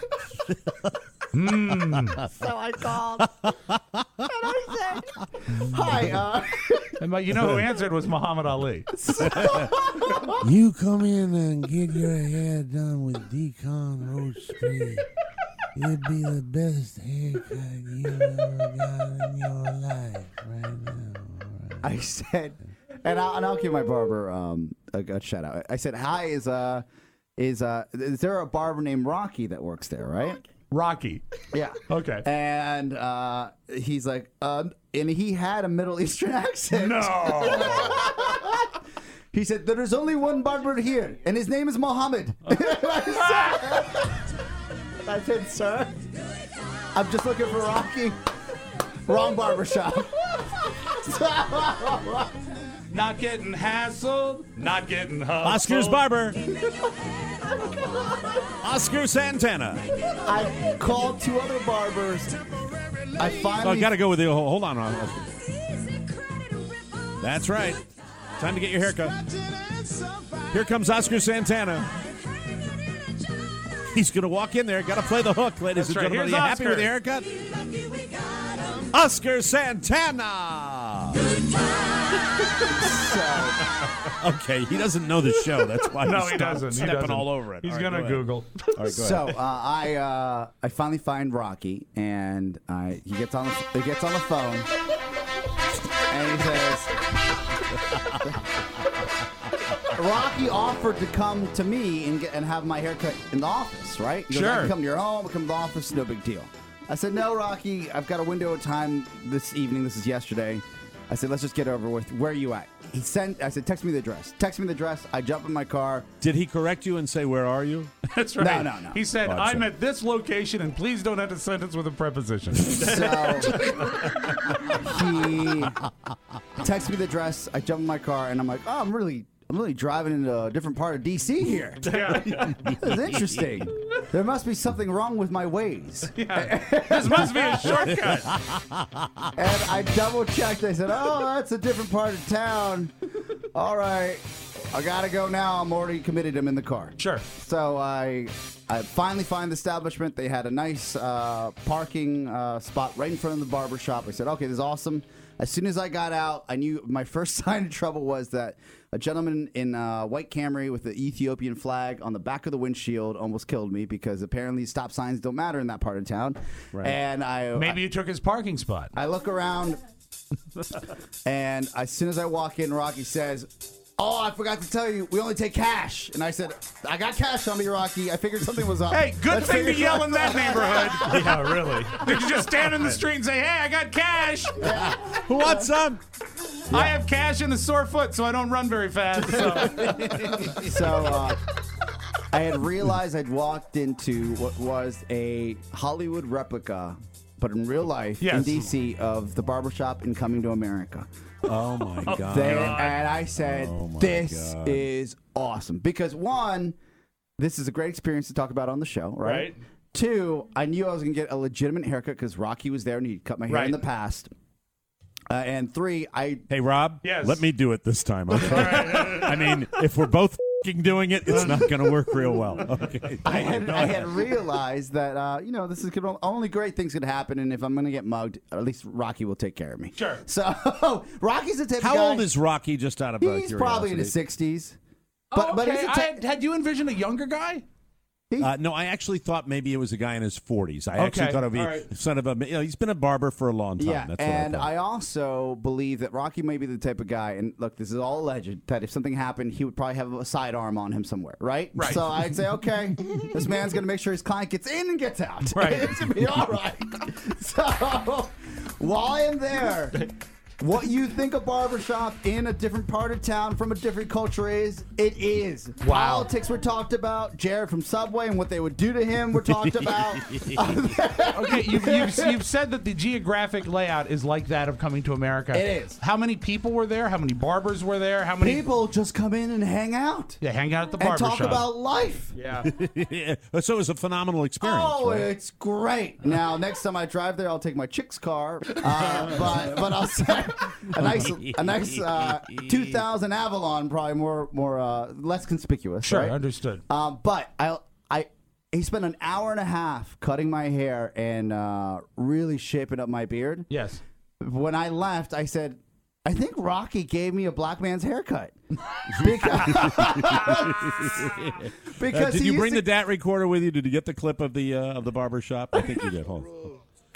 Mm. So I called and I said, "Hi, uh, And my, you know who answered was Muhammad Ali. You come in and get your hair done with Decon Roach Spray. It'd be the best haircut you ever got in your life right now." I said, and I'll, and I'll give my barber um, a, a shout out. I said, "Hi, is uh, is uh, is there a barber named Rocky that works there, right?" Rocky. Yeah. Okay. And uh, he's like, uh, and he had a Middle Eastern accent. No. He said, "There's only one barber here, and his name is Mohammed." I said, I said, "Sir, I'm just looking for Rocky." Wrong barbershop. Not getting hassled, not getting hustled. Oscar's barber. Oscar Santana. I called two other barbers. I finally. Oh, I got to go with you. Hold on, Oscar. That's right. Time to get your haircut. Here comes Oscar Santana. He's going to walk in there. Got to play the hook, ladies That's and right. gentlemen. Here's Are you happy Oscar. with the haircut? Oscar Santana. Okay, he doesn't know the show. That's why No, he's he doesn't. He stepping doesn't. all over it. He's All right, gonna go ahead. Google. All right, go So ahead. uh, I uh, I finally find Rocky, and I he gets on the he gets on the phone, and he says, Rocky offered to come to me and get, and have my haircut in the office, right? He goes, "I Sure. can come to your home, come to the office, no big deal." I said, "No, Rocky, I've got a window of time this evening. This is yesterday." I said, "Let's just get over with. Where are you at?" He sent. I said, "Text me the address." Text me the address. I jump in my car. Did he correct you and say, "Where are you"? That's right. No, no, no. He said, Oh, I'm "I'm sorry. at this location, and please don't end a sentence with a preposition." So he texts me the address. I jump in my car and I'm like, "Oh, I'm really, I'm really driving into a different part of D C here. Yeah. This is interesting. There must be something wrong with my ways." Yeah. This must be a shortcut. And I double checked. I said, "Oh, that's a different part of town. All right, I gotta go now. I'm already committed. I'm in the car." Sure. So I, I finally find the establishment. They had a nice uh, parking uh, spot right in front of the barber shop. I said, "Okay, this is awesome." As soon as I got out, I knew my first sign of trouble was that a gentleman in a white Camry with the Ethiopian flag on the back of the windshield almost killed me because apparently stop signs don't matter in that part of town. Right. And I Maybe you took his parking spot. I look around, and as soon as I walk in, Rocky says, "Oh, I forgot to tell you, we only take cash." And I said, "I got cash on me, Rocky. I figured something was up." Hey, good Let's thing to figure yell in that neighborhood. Yeah, really. Did you just stand in the street and say, "Hey, I got cash"? Who wants some? I have cash in the sore foot, so I don't run very fast. So. So uh, I had realized I'd walked into what was a Hollywood replica, but in real life in Yes. D C, of the barbershop in Coming to America. Oh, my God. There, and I said, Oh, my "This God. is awesome." Because one, this is a great experience to talk about on the show, right? Right. Two, I knew I was going to get a legitimate haircut because Rocky was there and he cut my hair Right. in the past. Uh, and three, I Hey, Rob. Yes. Let me do it this time. Okay. I mean, if we're both doing it, it's not going to work real well. Okay. I had, I had realized that uh, you know this is gonna, only great things could happen, and if I'm going to get mugged, at least Rocky will take care of me. Sure. So Rocky's the type How of guy. old is Rocky? Just out of uh, He's probably in his sixties. But oh, but okay. he's a I ty- had, had you envisioned a younger guy? Uh, no, I actually thought maybe it was a guy in his forties. I actually Okay, thought it would be all right. son of a. You know, he's been a barber for a long time. Yeah, That's and what I, I, thought. also believe that Rocky may be the type of guy, and look, this is all alleged, that if something happened, he would probably have a sidearm on him somewhere, right? Right. So I'd say, okay, this man's going to make sure his client gets in and gets out. Right. It's going to be all right. So while I am there, what you think a barbershop in a different part of town from a different culture is, it is. Wow. Politics were talked about. Jared from Subway and what they would do to him were talked about. Okay, you've, you've, you've said that the geographic layout is like that of Coming to America. It is. How many people were there? How many barbers were there? How many People just come in and hang out. Yeah, hang out at the and barbershop. talk about life. Yeah. Yeah. So it was a phenomenal experience. Oh, right? it's great. Now, next time I drive there, I'll take my chick's car, uh, but but I'll say a nice a nice uh, two thousand Avalon, probably more more uh, less conspicuous. Sure, right? understood. Uh, but I I he spent an hour and a half cutting my hair and uh, really shaping up my beard. Yes. When I left, I said, I think Rocky gave me a black man's haircut. because because Uh, did he you used bring to- the D A T recorder with you? Did you get the clip of the uh, of the barber shop? I think you did. Hold on.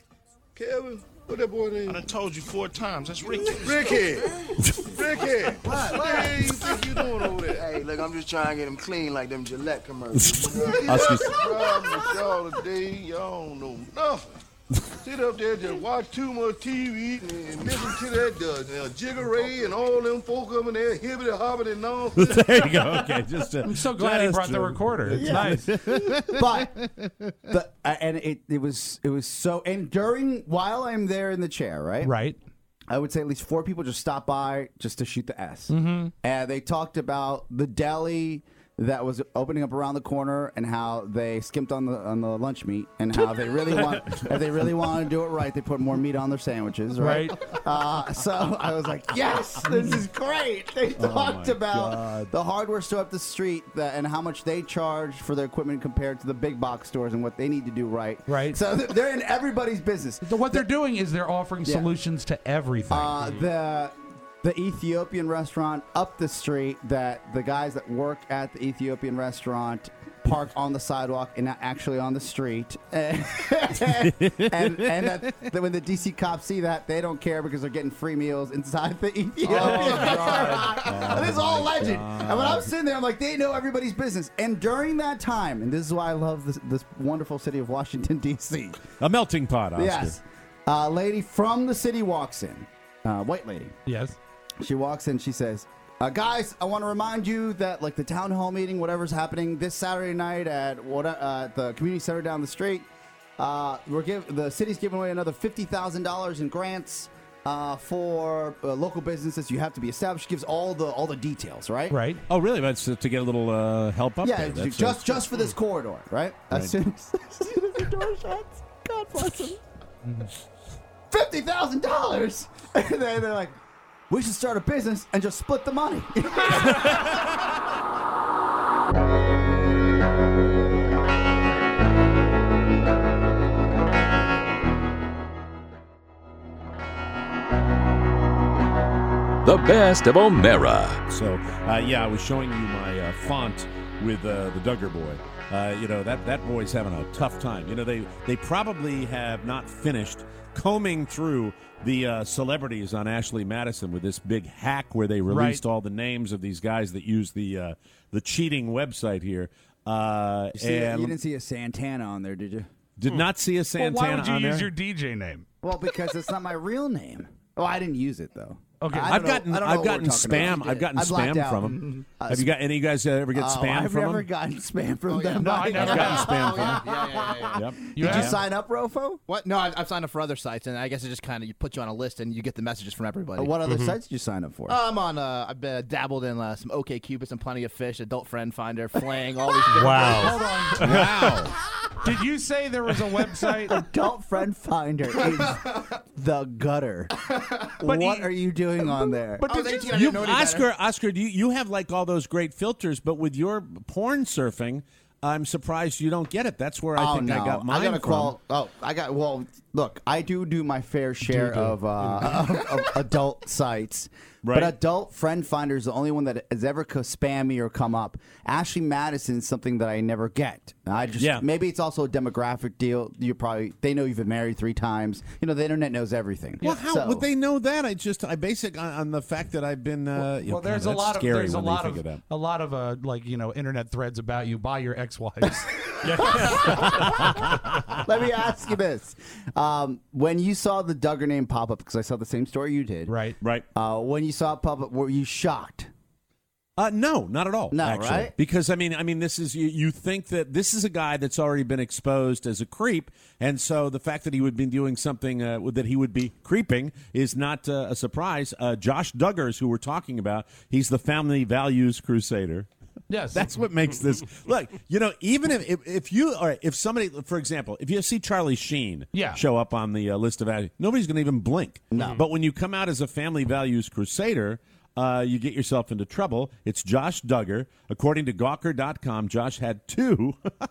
Kevin, what that boy name? I done told you four times. That's Ricky. Ricky! Ricky! What? What the hell you think you doing over there? Hey, look, I'm just trying to get them clean like them Gillette commercials. Excuse- What's the problem with y'all today? Y'all don't know nothing. Sit up there, just watch too much T V and listen to that uh, Jigger Ray and all them folk up in there, hibbity hobbity nonsense. There you go. Okay, just. Uh, I'm so glad he just, brought the uh, recorder. It's Yeah. nice. But the, uh, and it it was it was so and during while I'm there in the chair, right? Right. I would say at least four people just stopped by just to shoot the S. Mm-hmm. And they talked about the deli that was opening up around the corner and how they skimped on the on the lunch meat and how they really want if they really want to do it right, they put more meat on their sandwiches, right? Right. Uh, so I was like, yes, this is great. They talked my about God. the hardware store up the street that, and how much they charge for their equipment compared to the big box stores and what they need to do right. Right. So th- they're in everybody's business. So what they're doing is they're offering Yeah. solutions to everything. Uh, the the Ethiopian restaurant up the street that the guys that work at the Ethiopian restaurant park on the sidewalk and not actually on the street. and and, and that, that when the D C cops see that, they don't care because they're getting free meals inside the Ethiopian restaurant. And this is all legend. And when I'm sitting there, I'm like, they know everybody's business. And during that time, and this is why I love this, this wonderful city of Washington, D C A melting pot, Oscar. Yes. A lady from the city walks in. Uh, white lady. Yes. She walks in. She says, uh, "Guys, I want to remind you that like the town hall meeting, whatever's happening this Saturday night at what uh, at the community center down the street, uh, we're give the city's giving away another fifty thousand dollars in grants uh, for uh, local businesses. You have to be established. She gives all the all the details, right? Right. Oh, really? That's uh, to get a little uh, help up Yeah, there. That's, just uh, just for this corridor, right? As Right. soon as, as soon as the door shuts, God bless him. Fifty thousand dollars, and then they're like, we should start a business and just split the money. The best of O'Mara. So, uh, yeah, I was showing you my uh, font with uh, the Duggar boy. Uh, you know, that, that boy's having a tough time. You know, they, they probably have not finished combing through the uh, celebrities on Ashley Madison with this big hack where they released Right. all the names of these guys that use the uh, the cheating website here. Uh, You, see, and you didn't see a Santana on there, did you? did not see a Well, Santana why would you on use there. your D J name? Well, because it's not my real name. Oh, I didn't use it though. Okay. I I've don't know- gotten I don't know I've what we're gotten talking about. spam. I've gotten I blocked spam out. from them. Uh, Have you got any of you guys uh, ever get Oh, spam I've from never them? gotten spam from Oh, yeah. them. No, I never I've gotten spam from yeah, them. yeah, yeah, yeah. Yep. You Did have? you sign up, Rofo? What? No, I've, I've signed up for other sites, and I guess it just kind of you put you on a list, and you get the messages from everybody. Uh, what other sites did you sign up for? Uh, I'm on. Uh, I've been dabbled in uh, some OkCupid, some Plenty of Fish, Adult Friend Finder, Flang, all these. different Wow. Hold on. Wow. Did you say there was a website? Adult Friend Finder is the gutter. But what he- are you doing on there? But did you, You, Oscar, Oscar, do you, you have like all those great filters, but with your porn surfing, I'm surprised you don't get it. That's where I oh, think no. I got mine I got a from. call. Oh, I got. Well, look, I do do my fair share do. of, uh, of, of adult sites, Right. but Adult Friend Finder is the only one that has ever co- spam me or come up. Ashley Madison is something that I never get. I just Yeah. maybe it's also a demographic deal. You probably they know you've been married three times. You know, the internet knows everything. Well, how So- would they know that? I just I basic on, on the fact that I've been. Uh, you Well, know, there's a that's lot of scary there's a when they lot figure of that. a lot of uh, like you know internet threads about you by your ex-wives. Let me ask you this: um, when you saw the Duggar name pop up, because I saw the same story you did, right? Right. Uh, when you saw it pop up, were you shocked? Uh, no, not at all. No, actually. right? Because I mean, I mean, this is you, you think that this is a guy that's already been exposed as a creep, and so the fact that he would be doing something uh, that he would be creeping is not uh, a surprise. Uh, Josh Duggars, who we're talking about, he's the family values crusader. Yes, that's what makes this look. You know, even if if, if you or if somebody, for example, if you see Charlie Sheen Yeah. show up on the uh, list of ads, nobody's going to even blink. No. But when you come out as a family values crusader, uh, you get yourself into trouble. It's Josh Duggar. According to Gawker dot com, Josh had two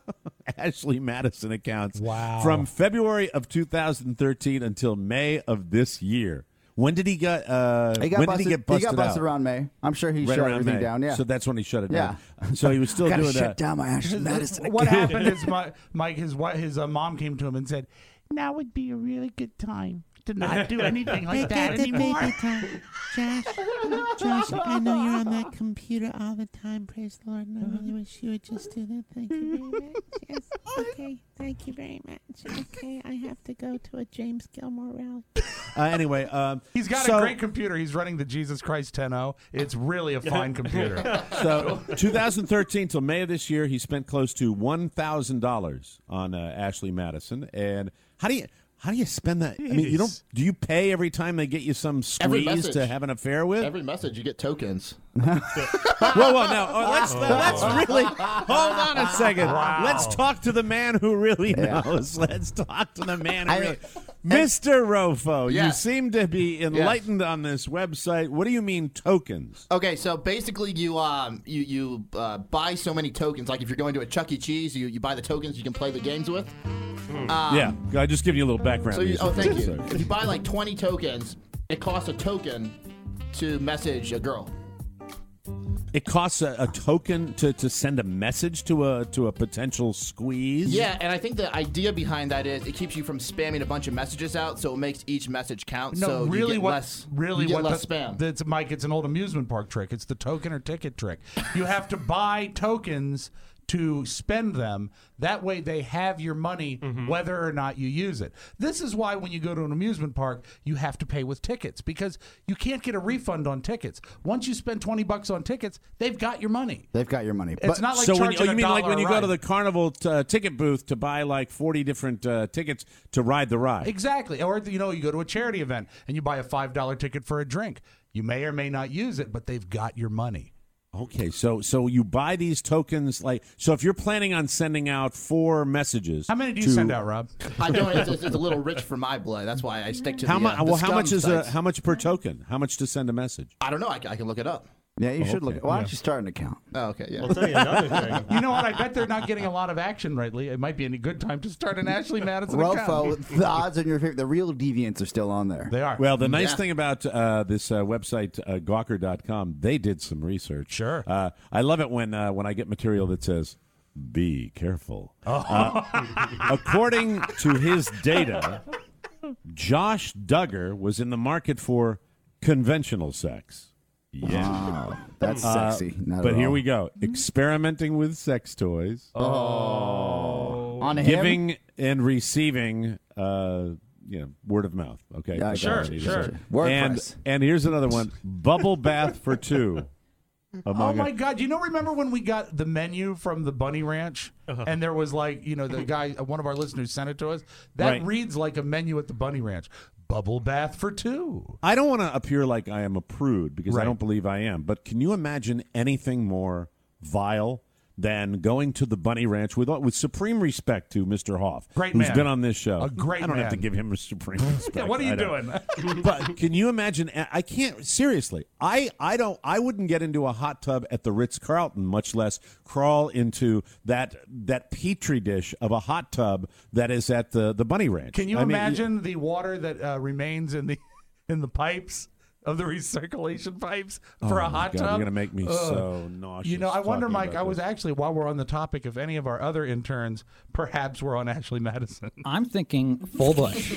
Ashley Madison accounts Wow. from February of two thousand thirteen until May of this year. When did he get? Uh, He got when busted, did he get busted, he got busted out? around May. I'm sure he Right shut around everything May. down. Yeah. So that's when he shut it Yeah. down. So he was still Gotta doing shut that. down my Ashley Madison. What happened is my Mike his wi- his uh, mom came to him and said, Now would be a really good time to not do anything like They that got the anymore. baby time. Josh, Josh, I know you're on that computer all the time. Praise the Lord. And I really wish you would just do that. Thank you very much. Yes. Okay. Thank you very much. Okay. I have to go to a James Gilmore rally. Uh, anyway, um, he's got so, a great computer. He's running the Jesus Christ ten oh. It's really a fine computer. So, two thousand thirteen till May of this year, he spent close to one thousand dollars on uh, Ashley Madison. And how do you how do you spend that? I mean, you don't. Do you pay every time they get you some Every squeeze message. to have an affair with? Every message you get tokens. whoa, whoa! Now oh, let's let's really hold on a second. Wow. Let's talk to the man who really Yeah. knows. Let's talk to the man who I- really. Mister Rofo, you Yes. seem to be enlightened on this website. What do you mean tokens? Okay, so basically, you um you you uh, buy so many tokens. Like if you're going to a Chuck E. Cheese, you, you buy the tokens you can play the games with. Um, yeah, I just give you a little background. So you, music oh, for thank this, you. uh, If you buy like twenty tokens, it costs a token to message a girl. It costs a, a token to, to send a message to a to a potential squeeze. Yeah, and I think the idea behind that is it keeps you from spamming a bunch of messages out, so it makes each message count. No, so you really, get what less, really you get what less the, spam. That's Mike. It's an old amusement park trick. It's the token or ticket trick. You have to buy tokens to spend them. That way, they have your money whether or not you use it. This is why when you go to an amusement park, you have to pay with tickets because you can't get a refund on tickets. Once you spend twenty bucks on tickets, they've got your money. They've got your money. It's But- not like so when charging you, oh, a you mean like dollar when you a go to ride. the carnival t- uh, ticket booth to buy like forty different uh, tickets to ride the ride? Exactly. Or, you know, you go to a charity event and you buy a five dollar ticket for a drink. You may or may not use it, but they've got your money. Okay, so so you buy these tokens like so if you're planning on sending out four messages. How many do you to- send out, Rob? I don't. It's, it's, it's a little rich for my blood. That's why I stick to How the. much? Uh, the well, how scum much is a sites. how much per token? How much to send a message? I don't know. I, I can look it up. Yeah, you should Okay. look. Why Yeah. don't you start an account? Oh, okay. Yeah. I'll tell you another thing. You know what? I bet they're not getting a lot of action lately. It might be a good time to start an Ashley Madison Rofo, account. the odds on your favor, the real deviants are still on there. They are. Well, the nice Yeah. thing about uh, this uh, website, uh, Gawker dot com, they did some research. Sure. Uh, I love it when uh, when I get material that says, be careful. Uh, according to his data, Josh Duggar was in the market for conventional sex. Yeah. Wow, that's Uh, sexy. Not but at here all. we go. Experimenting with sex toys. Oh. On him? Giving and receiving uh, you know, word of mouth. Okay. Yeah, I That's got all I it. need to Sure. say. WordPress. And and here's another one: bubble bath for two. Oh Among my a- God! You know, remember when we got the menu from the Bunny Ranch, Uh-huh. and there was like, you know, the guy, uh, one of our listeners sent it to us. That Right. reads like a menu at the Bunny Ranch. Bubble bath for two. I don't want to appear like I am a prude because I Right. don't believe I am. But can you imagine anything more vile than going to the Bunny Ranch with with supreme respect to Mister Hoff, Great who's man. been on this show. A great I don't have to man. give him a supreme respect. Yeah, what are you I don't. doing? But can you imagine? I can't seriously. I I don't. I wouldn't get into a hot tub at the Ritz Carlton, much less crawl into that that petri dish of a hot tub that is at the the Bunny Ranch. Can you I mean, imagine the water that uh, remains in the in the pipes of the recirculation pipes for Oh, a my hot God, tub? you're gonna make me Ugh. so nauseous. You know, I wonder, talking Mike. about I was this. actually, while we're on the topic, if any of our other interns perhaps were on Ashley Madison. I'm thinking full bush.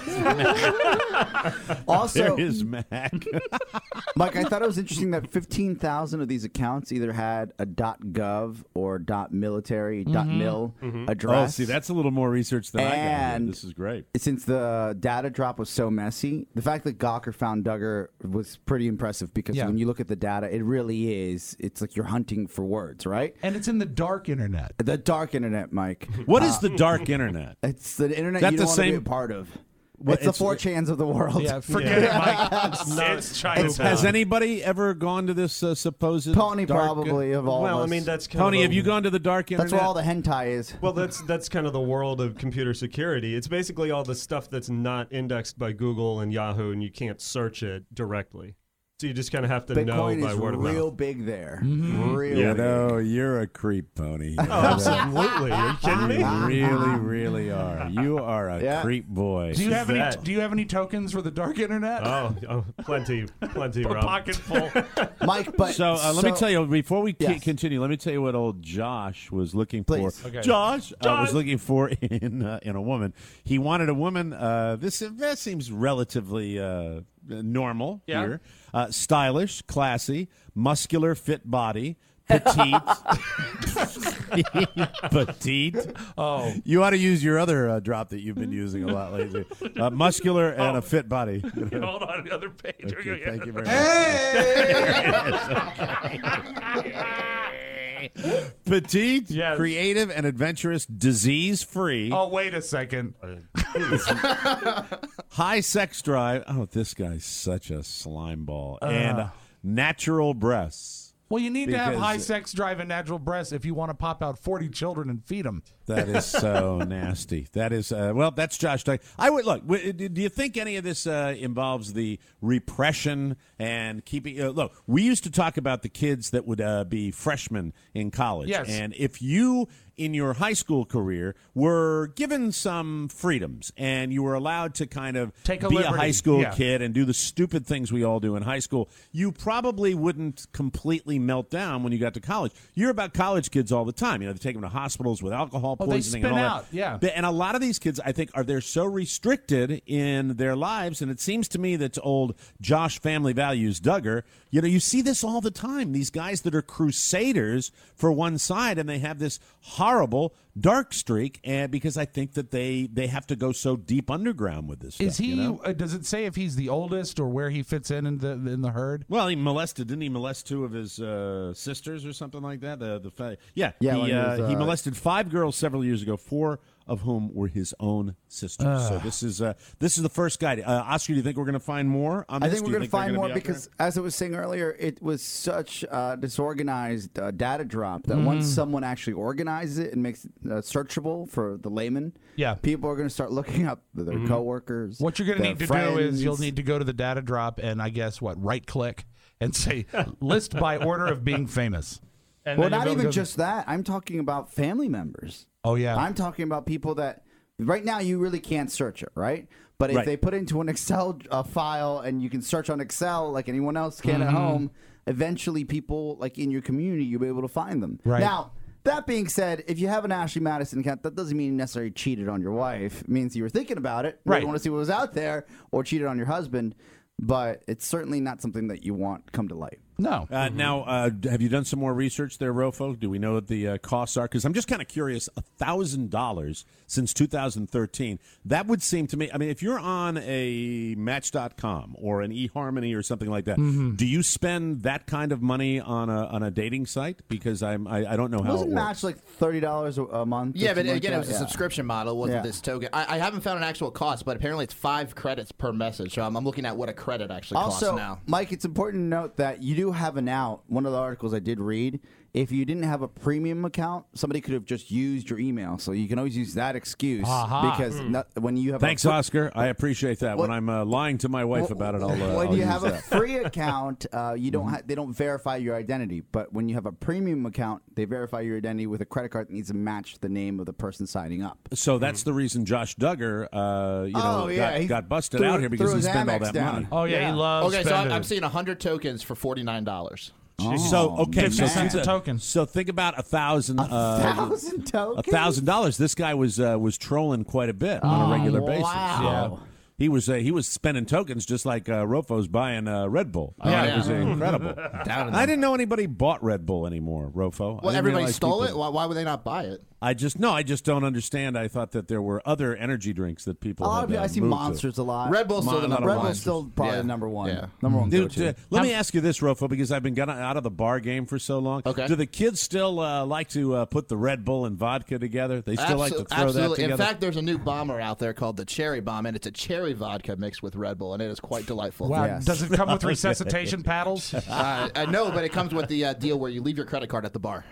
Also, There is Mac. Mike, I thought it was interesting that fifteen thousand of these accounts either had a .gov or .military, Mhm. .mil Mhm. address. Oh, see, that's a little more research than I got. here. And This is great. Since the data drop was so messy, the fact that Gawker found Duggar was pretty impressive because Yeah. when you look at the data, it really is. It's like you're hunting for words, right? And it's in the dark internet. The dark internet, Mike. What is Uh, the dark internet? It's the internet That you the don't want to be same- a part of. What, it's the it's- four chans of the world. Yeah, forget it, Mike. It's Chinatown. Has anybody ever gone to this uh, supposed Pony dark- probably of all Well, of I us. mean, that's kind Tony, of have a- you gone to the dark internet? That's where all the hentai is. Well, that's that's kind of the world of computer security. It's basically all the stuff that's not indexed by Google and Yahoo, and you can't search it directly. So you just kind of have to know Bitcoin by is word of real mouth. big there. Mm-hmm. Real You big. know, you're a creep, Pony. Oh, absolutely. Are you kidding me? You really, really are. You are a Yeah. creep boy. Do you have any? that? Do you have any tokens for the dark internet? Oh, oh plenty, plenty, A Rob. pocket full. Mike, but So uh, let me so- tell you before we Yes. continue. Let me tell you what old Josh was looking Please. for. Okay. Josh, uh, Josh! was looking for in uh, in a woman. He wanted a woman. Uh, this that seems relatively uh, normal Yeah. here. Uh, stylish, classy, muscular, fit body. Petite, petite. Oh, You ought to use your other uh, drop that you've been using a lot lately. Uh, muscular and a fit body. hold on, the other page. Okay, thank you very much. Petite, Yes. creative, and adventurous, disease-free, Oh, wait a second. high sex drive. Oh, this guy's such a slime ball. and natural breasts. Well, you need to have Because- high sex drive and natural breasts if you want to pop out forty children and feed them. That is so nasty. That is uh, well. That's Josh. Doug. I would look. w- Do you think any of this uh, involves the repression and keeping? Uh, look, we used to talk about the kids that would uh, be freshmen in college, Yes. and if you in your high school career were given some freedoms and you were allowed to kind of Take a be liberty. a high school Yeah. kid and do the stupid things we all do in high school, you probably wouldn't completely melt down when you got to college. You're about college kids all the time. You know, they take them to hospitals with alcohol Oh, they poisoning spin and all out, that. yeah. They- And a lot of these kids, I think, are they're so restricted in their lives, and it seems to me that old Josh Family Values Duggar, you know, you see this all the time. These guys that are crusaders for one side, and they have this horrible dark streak, and because I think that they they have to go so deep underground with this stuff. Is he? you know? uh, does it say if he's the oldest or where he fits in in the in the herd? Well, he molested, didn't he? Molest two of his uh, sisters or something like that. The the fa- yeah, Yeah, He, when he uh, was, he uh, molested five girls several years ago. Four of whom were his own sisters. So this is uh, this is the first guy. Uh, Oscar, do you think we're going to find more on I this? think Do we're you going to find they're more gonna be out there? because, as I was saying earlier, it was such a disorganized uh, data drop that once someone actually organizes it and makes it uh, searchable for the layman, Yeah. people are going to start looking up their coworkers. What you're going to their need to friends. do is you'll need to go to the data drop and I guess what right click and say list by order of being famous. And Well, then you'll not be able to even go- just that. I'm talking about family members. Oh yeah. I'm talking about people that right now you really can't search it, right? But if Right. they put it into an Excel uh, file and you can search on Excel like anyone else can at home, eventually people like in your community you'll be able to find them. Right. Now, that being said, if you have an Ashley Madison account, that doesn't mean you necessarily cheated on your wife. It means you were thinking about it, Right. you want to see what was out there, or cheated on your husband. But it's certainly not something that you want come to light. No. Uh, now, uh, have you done some more research there, Rofo? Do we know what the uh, costs are? Because I'm just kind of curious. one thousand dollars since two thousand thirteen. That would seem to me, I mean, if you're on a Match dot com or an eHarmony or something like that, do you spend that kind of money on a on a dating site? Because I'm, I, I don't know how Wasn't it works. Match like thirty dollars a month? or Yeah, but something like again, it that? was a Yeah. subscription model. It wasn't Yeah. this token. I, I haven't found an actual cost, but apparently it's five credits per message. So I'm, I'm looking at what a credit actually Also, costs now. Mike, it's important to note that you do have an out. One of the articles I did read if you didn't have a premium account, somebody could have just used your email. So you can always use that excuse Aha. because Mm. not, when you have Thanks, a Oscar. I appreciate that. What- When I'm uh, lying to my wife about it, I'll. Uh, when I'll you use have a that. free account, uh, you don't ha- they don't verify your identity. But when you have a premium account, they verify your identity with a credit card that needs to match the name of the person signing up. So that's the reason Josh Duggar, uh, you know, Oh, yeah, got, he got busted threw- out here because threw he his spent all Amex that down. money. Oh yeah, he loves. Okay, so I'm, spending. I'm seeing one hundred tokens for forty-nine dollars. So okay, fifty so cents think, a token. So think about a thousand, A uh, thousand tokens? a thousand dollars. This guy was uh, was trolling quite a bit on a Oh, regular basis. wow. Yeah. He was uh, he was spending tokens just like uh, Rofo's buying uh, Red Bull. I Yeah. mean, it was Yeah. incredible. Down in I the- didn't know anybody bought Red Bull anymore, Rofo. I Well, didn't everybody realize stole people- it. Why, why would they not buy it? I just no, I just don't understand. I thought that there were other energy drinks that people. A lot had, of people, uh, I see moved to. Monsters a lot. Red Bull's still Mon- the a lot number of Red one. Bull's still probably Yeah. the number one. Yeah. Number one. Dude, go-to. uh, let me ask you this, Rofo, because I've been got out of the bar game for so long. Okay. Do the kids still uh, like to uh, put the Red Bull and vodka together? They still like to Absol- throw absolutely. that together? In fact, there's a new bomber out there called the Cherry Bomb, and it's a cherry vodka mixed with Red Bull, and it is quite delightful. Wow. Yes. Does it come with resuscitation paddles? Uh, I know, but it comes with the uh, deal where you leave your credit card at the bar.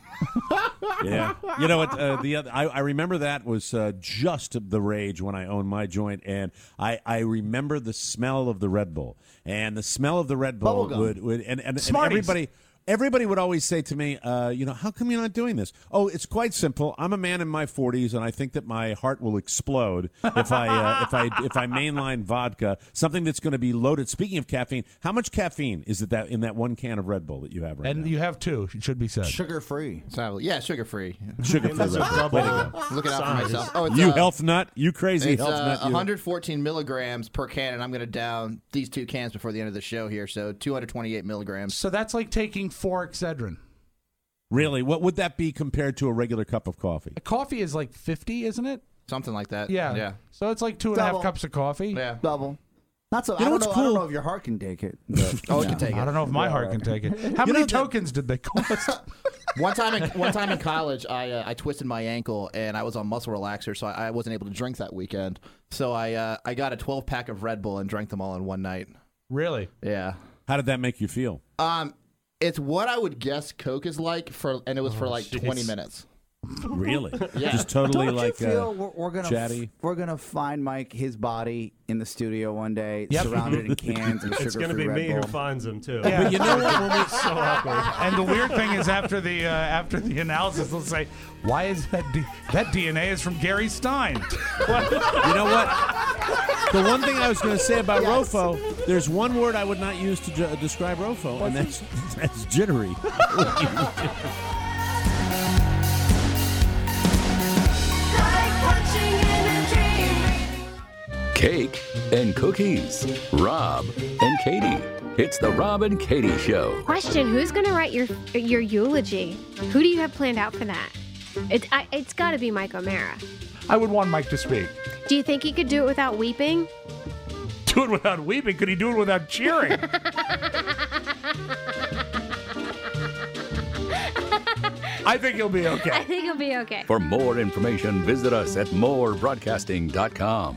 Yeah. You know what? Uh, the other, I, I remember that was uh, just the rage when I owned my joint, and I, I remember the smell of the Red Bull, and the smell of the Red Bull Bubblegum. would, would and, and, and Smarties. everybody. Everybody would always say to me, uh, you know, how come you're not doing this? Oh, it's quite simple. I'm a man in my forties, and I think that my heart will explode if I uh, if I if I mainline vodka, something that's going to be loaded. Speaking of caffeine, how much caffeine is it that in that one can of Red Bull that you have right And now? you have two. It should be said. Sugar free. So, yeah, sugar free. Sugar-free Red Bull. Way to go. Looking out for myself. Oh, it's, You uh, health nut, you crazy It's health uh, nut. You. one hundred fourteen milligrams per can, and I'm going to down these two cans before the end of the show here. So two hundred twenty-eight milligrams. So that's like taking four Excedrin. Really, what would that be compared to a regular cup of coffee? Coffee is like fifty, isn't it? Something like that. Yeah. Yeah. So it's like two and a half Double. cups of coffee. Yeah. Double. Not so. You know I, don't what's know, I don't cool? know if your heart can take it. but, Oh, it yeah. can take I it. don't know if my Yeah, heart right. can take it. How You many know, the- tokens did they cost? One time, in, one time in college, I uh, I twisted my ankle and I was on muscle relaxer, so I, I wasn't able to drink that weekend. So I uh, I got a twelve pack of Red Bull and drank them all in one night. Really? Yeah. How did that make you feel? Um, it's what I would guess Coke is like for, and it was for like jeez. twenty minutes. Really? Yeah. Just totally Don't like you feel uh, we're, we're gonna chatty. we're gonna find Mike his body in the studio one day, Yep. surrounded in cans of sugar-free It's going to be Red me Bull. who finds him too. Yeah. But you know what? When we, so awkward. And the weird thing is, after the uh, after the analysis, they'll say, "Why is that D- that D N A is from Gary Stein?" What? you know what? The one thing I was going to say about Rofo, there's one word I would not use to ju- describe Rofo, and that's that's jittery. Cake and cookies. Rob and Katie. It's the Rob and Katie Show. Question: who's going to write your your eulogy? Who do you have planned out for that? It's I, it's got to be Mike O'Mara. I would want Mike to speak. Do you think he could do it without weeping? Do it without weeping? Could he do it without cheering? I think he'll be I okay. think he'll be okay. For more information, visit us at more broadcasting dot com.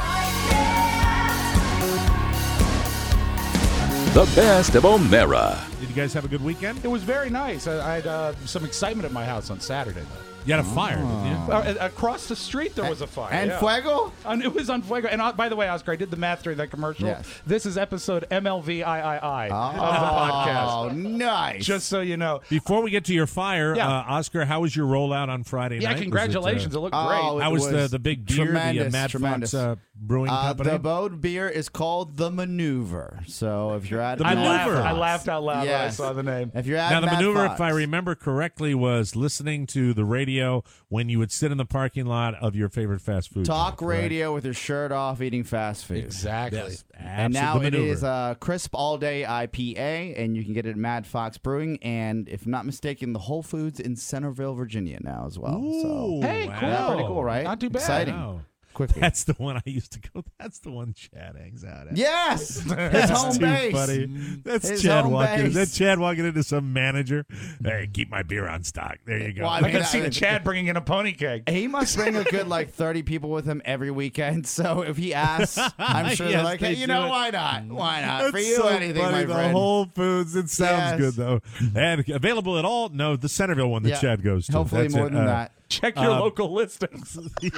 The best of O'Mara. Did you guys have a good weekend? It was very nice. I, I had uh, some excitement at my house on Saturday, though. You had a fire, didn't you? Uh, across the street, there was a fire. And yeah. Fuego? And it was on Fuego. And uh, by the way, Oscar, I did the math during that commercial. Yes. This is episode M L V I I I Oh, of the podcast. nice. Just so you know. Before we get to your fire, Yeah. uh, Oscar, how was your rollout on Friday Yeah, night? Was congratulations. It, It, uh, looked Oh, great. it how was, the, was the big beer, the uh, tremendous, Mad tremendous. Fox uh, Brewing Uh, Company? the Bode beer is called the Maneuver. So if you're at The I Mad laughed, Maneuver. Fox- I laughed out loud when I Yes. saw the name. If you're at Now, the Mad maneuver, Fox, if I remember correctly, was listening to the radio when you would sit in the parking lot of your favorite fast food. talk joint, correct? radio with your shirt off, eating fast food. Exactly. Yes, And absolute- now the it maneuver. is a crisp all day I P A, and you can get it at Mad Fox Brewing, and if I'm not mistaken, the Whole Foods in Centerville, Virginia now as well. Ooh, so Hey, wow. cool. Yeah, pretty cool, right? Not too bad. Exciting. Wow. quickly. That's the one I used to go. That's the one Chad hangs out at. Yes, his That's home too base. funny. That's His Chad home walking. Is base. that Chad walking into some manager? Hey, keep my beer on stock. There you go. Well, I I mean, can see I- Chad bringing in a pony keg. He must bring a good like thirty people with him every weekend. So if he asks, I'm sure they're Yes, like, they hey, you do know, it. why not? Why not? That's For you, so anything, funny. my the friend. Whole Foods. It sounds Yes. good though, and available at all. No, the Centerville one that Yeah. Chad goes to. Hopefully That's more it. than Uh, that. Check your uh, local listings.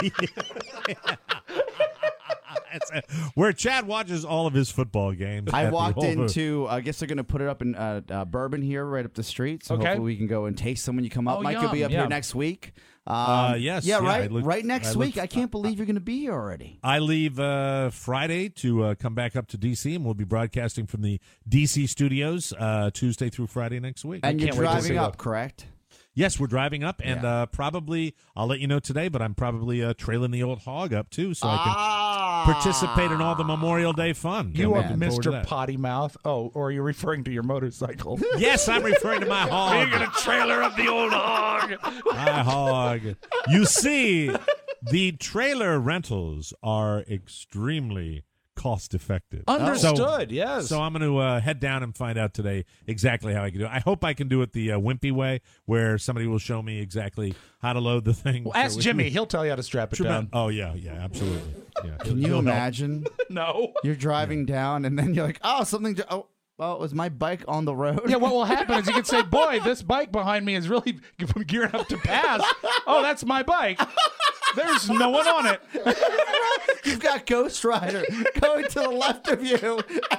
That's it. Where Chad watches all of his football games. I at the walked Whole Foods. into. I guess they're going to put it up in uh, uh, Bourbon here, right up the street. So Okay. hopefully we can go and taste them when you come up. Oh, Mike, you'll be yum, up yeah. here next week. Um, Uh, yes, Yeah, yeah, right. I look- right next I look- week. I can't believe you're going to be here already. I leave uh, Friday to uh, come back up to D C, and we'll be broadcasting from the D C studios uh, Tuesday through Friday next week. And you're can't wait to driving see up, that. correct? Yes, we're driving up, and uh, probably I'll let you know today. But I'm probably uh, trailing the old hog up too, so I can Ah. participate in all the Memorial Day fun. You I'm are looking forward to Mister that. Potty Mouth. Oh, or are you referring to your motorcycle? Yes, I'm referring to my hog. Being in a trailer of the old hog. My hog. You see, the trailer rentals are extremely cost effective. Understood, So, yes. So I'm going to uh, head down and find out today exactly how I can do it. I hope I can do it the uh, wimpy way, where somebody will show me exactly how to load the thing. Well, ask So- Jimmy. He'll tell you how to strap it down. Oh yeah, yeah, absolutely. Yeah. Can you He'll help. imagine? No. You're driving down, and then you're like, oh, something. ju- Oh, well, was my bike on the road? Yeah, what will happen is you can say, boy, this bike behind me is really gearing up to pass. Oh, that's my bike. There's no one on it. You've got Ghost Rider going to the left of you.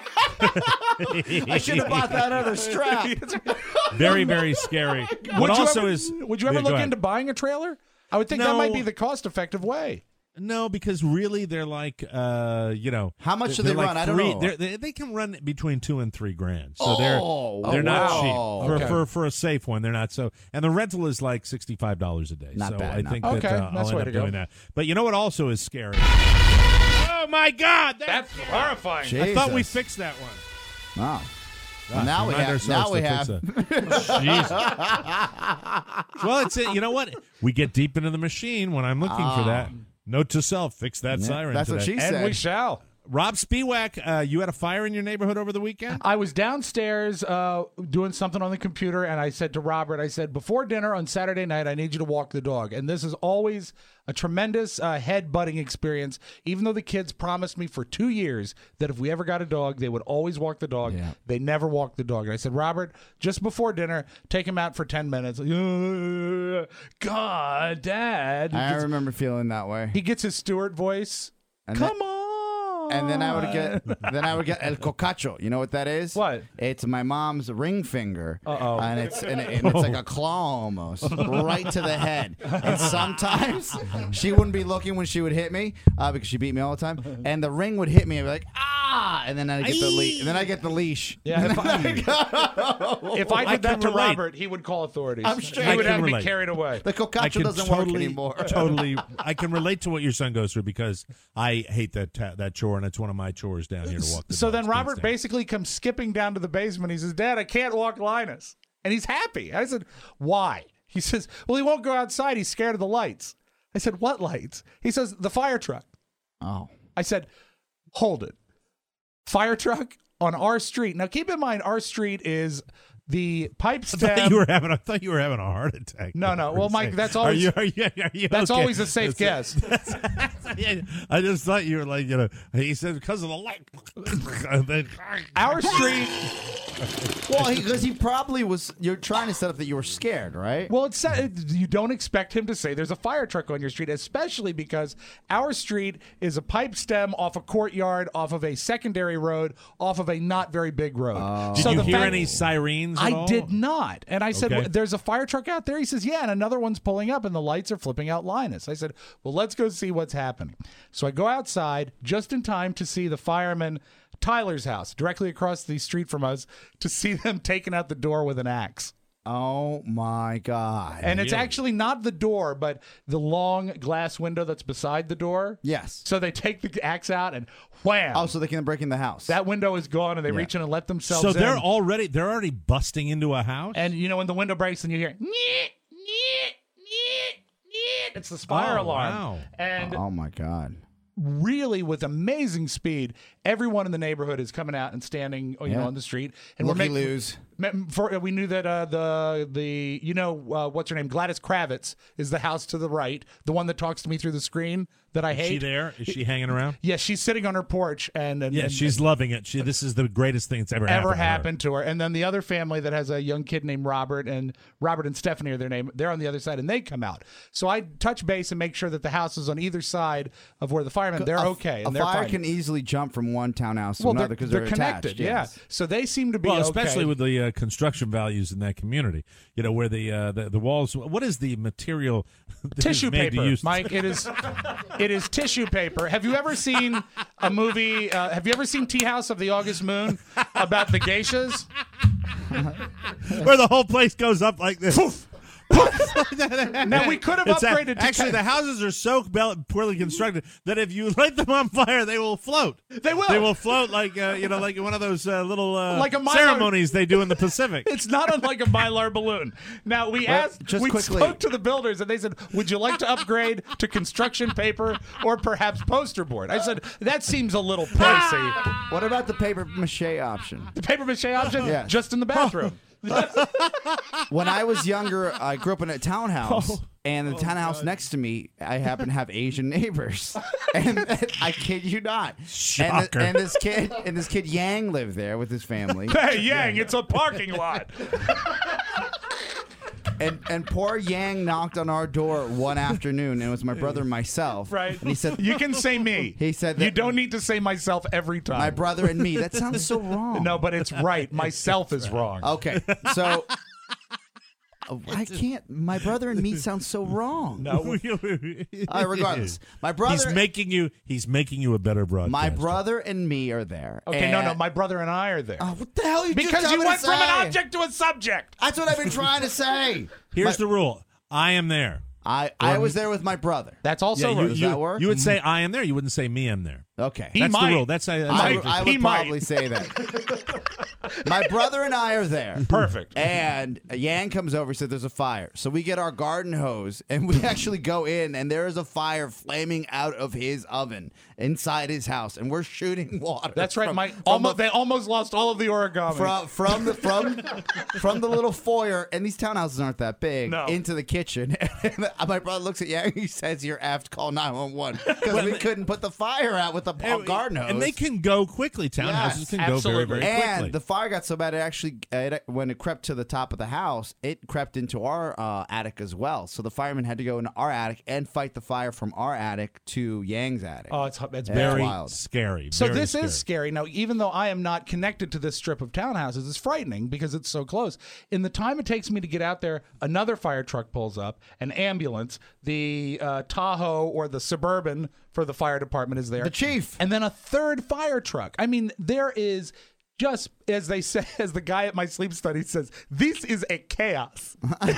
I should have bought that other strap. Very, very scary. What Would you also ever, is would you ever Yeah, go look ahead. into buying a trailer? I would think that No. might be the cost-effective way. No, because really they're like, uh, you know, How much do they're they like run? I don't three- know. they're- They, they can run between two and three grand, so Oh. they're Oh, they're not wow. cheap for, Okay. for for a safe one. They're not so, and the rental is like sixty five dollars a day. Not so bad, I not think bad. that Okay, uh, that's I'll the way end to up go. doing that. But you know what also is scary? Oh my God, That's horrifying. I thought we Jesus. fixed that one. Wow. Ah, now we remind have. Now ourselves we to have. fix Jesus. Well, it's it. You know what? We get deep into the machine when I'm looking for that. Note to self: fix that Yeah, siren. that's what today. she And said. we shall. Rob Spiewak, uh, you had a fire in your neighborhood over the weekend? I was downstairs uh, doing something on the computer, and I said to Robert, I said, before dinner on Saturday night, I need you to walk the dog. And this is always a tremendous uh, head-butting experience, even though the kids promised me for two years that if we ever got a dog, they would always walk the dog. Yeah. They never walked the dog. And I said, Robert, just before dinner, take him out for ten minutes. Uh, God, Dad. He I gets, remember feeling that way. he gets his Stewart voice. And Come then- on. And then I would get, then I would get el cocacho. You know what that is? What? It's my mom's ring finger. Uh-oh. And it's and, it- and it's like a claw almost, right to the head. And sometimes she wouldn't be looking when she would hit me uh, because she beat me all the time. And the ring would hit me. I'd be like, ah! And then I get the leash. And then I get the leash. Yeah, if I, if I did I that can to relate. Robert, he would call authorities. I'm sure he I would can have me relate. carried away. The I cocacho can doesn't totally, work anymore. totally, I can relate to what your son goes through because I hate that ta- that chore, and it's one of my chores down here to walk. The So dogs. then Can't Robert stand it. basically comes skipping down to the basement. He says, Dad, I can't walk Linus. And he's happy. I said, why? He says, well, he won't go outside. He's scared of the lights. I said, what lights? He says, the fire truck. Oh. I said, hold it. Fire truck on our street. Now, keep in mind, our street is the pipe I stem. thought you were having. I thought you were having a heart attack. No, no. For Well, a Mike, second. that's Are always- you, are you, are you That's okay? always a safe That's- guess. I just thought you were like, you know, he said because of the light. And then- Our street. Well, because he, probably was. You're trying to set up that you were scared, right? Well, it's you don't expect him to say there's a fire truck on your street, especially because our street is a pipe stem off a courtyard, off of a secondary road, off of a not very big road. Did you hear any sirens at I all? did not. And I said, Okay. well, there's a fire truck out there? He says, yeah, and another one's pulling up, and the lights are flipping out Linus. I said, well, let's go see what's happening. So I go outside just in time to see the fireman Tyler's house, directly across the street from us, to see them taking out the door with an axe. Oh my God! And it's actually not the door, but the long glass window that's beside the door. Yes. So they take the axe out and wham. Oh, so they can break in the house. That window is gone, and they Yeah. reach in and let themselves So in. they're already they're already busting into a house. And you know when the window breaks and you hear, "Nyeh, nyeh, nyeh, nyeh," it's the fire Oh, alarm. wow. And Oh my God. really, with amazing speed, everyone in the neighborhood is coming out and standing, you Yeah. know, on the street. And Looky we're making, loos. For, we knew that uh, the the you know uh, what's her name, Gladys Kravitz, is the house to the right, the one that talks to me through the screen that I Is hate. she there? Is she hanging around? Yeah, she's sitting on her porch, and, and Yeah, and- she's loving it. She, this is the greatest thing that's ever, happened. ever to her. happened to her. And then the other family that has a young kid named Robert, and Robert and Stephanie are their name. They're on the other side, and they come out. So I touch base and make sure that the house is on either side of where the firemen. They're A- okay, A and they're fire fine. can easily jump from one townhouse to well, another they're, because they're, they're, connected. attached, Yeah, yes. so they seem to be Well, okay. especially with the uh, construction values in that community, you know, where the uh, the, the walls. What is the material? that is tissue made to paper, use- Mike. It is, it is tissue paper. Have you ever seen a movie? Uh, have you ever seen Tea House of the August Moon about the geishas? where the whole place goes up like this. Now we could have It's a- upgraded. to actually, the houses are so bel- poorly constructed that if you light them on fire, they will float. They will. They will float like uh, you know, like one of those uh, little uh, Like a Mylar- ceremonies they do in the Pacific. It's not unlike a Mylar balloon. Now we Well, asked, just we quickly- spoke to the builders, and they said, "Would you like to upgrade to construction paper or perhaps poster board?" I said, "That seems a little pricey." What about the paper mache option? The paper mache option, Yeah. just in the bathroom. When I was younger, I grew up in a townhouse, Oh. and the townhouse next to me, I happen to have Asian neighbors, and, and I kid you not. And, Shocker. the- and this kid, and this kid Yang lived there with his family. Hey, Yang, it's a parking lot. And and poor Yang knocked on our door one afternoon, and it was my brother and myself. Right. And he said, "You can say me." He said "You that don't need to say myself every time." my brother and me. That sounds so wrong. No, but it's right. Myself is wrong. Okay, so oh, I can't. My brother and me sounds so wrong. No. Uh, regardless, my brother. He's making you. He's making you a better broadcaster. my brother and me are there. Okay, no, and- no, my brother and I are there. Oh, what the hell? You just because tell you me to went from an say? object to a subject. That's what I've been trying to say. Here's the rule. I am there. I I was there with my brother. That's also Yeah, right. you, Does you- that work? you would say I am there. You wouldn't say me am there. Okay. He That's might. the rule. That's, that's I, how would- I He would might. probably say that. My brother and I are there. Perfect. And Yang comes over. He said, "There's a fire." So we get our garden hose and we actually go in, and there is a fire flaming out of his oven inside his house, and we're shooting water. That's right. from- My from almost the- they almost lost all of the origami. from from the from from the little foyer, and these townhouses aren't that big, No. into the kitchen. And my brother looks at Yang. He says, "You're effed. Call nine one one because we couldn't put the fire out with the And- garden hose." And they can go quickly. Townhouses Yes, can go very, absolutely. very quickly. And the fire got so bad, it actually, uh, it, when it crept to the top of the house, it crept into our uh, attic as well. So the firemen had to go into our attic and fight the fire from our attic to Yang's attic. Oh, it's it's Yeah, very wild. scary. So very this scary. is scary. Now, even though I am not connected to this strip of townhouses, it's frightening because it's so close. In the time it takes me to get out there, another fire truck pulls up, an ambulance, the uh, Tahoe or the Suburban for the fire department is there. The chief. And then a third fire truck. I mean, there is just, as they say, as the guy at my sleep study says, this is a chaos.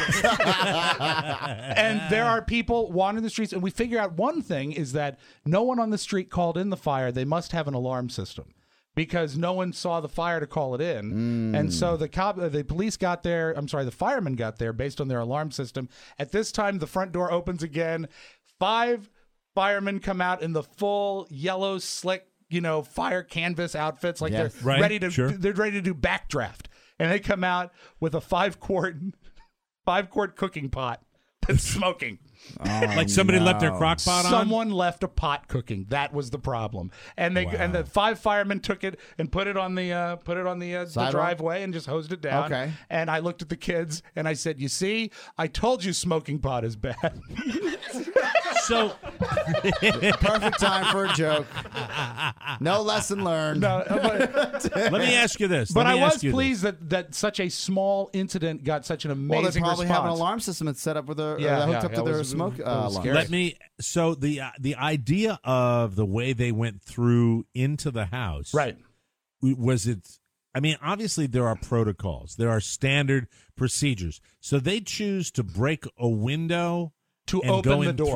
And there are people wandering the streets, and we figure out one thing is that no one on the street called in the fire. They must have an alarm system because no one saw the fire to call it in. And so the cop, the police got there. I'm sorry, the firemen got there based on their alarm system. At this time, the front door opens again. Five firemen come out in the full yellow slick, you know, fire canvas outfits, like Yes. they're Right, ready to sure. they're ready to do backdraft, and they come out with a five quart five quart cooking pot that's smoking. Like somebody left their crock pot on? Someone left a pot cooking. That was the problem, and they Wow. and the five firemen took it and put it on the uh, put it on the, uh, the Sidewalk? driveway and just hosed it down. Okay. And I looked at the kids and I said, "You see, I told you smoking pot is bad." So Perfect time for a joke. No lesson learned. No, but, let me ask you this. but Let I me was ask you pleased that, that such a small incident got such an amazing Well, they probably response. have an alarm system that's set up with their Yeah, uh, hooked yeah, up yeah, to it their was- smoke it uh, was alarm. scary. Let me. So the uh, the idea of the way they went through into the house, Right. w- Was it? I mean, obviously there are protocols. There are standard procedures. So they choose to break a window To and open go the in door.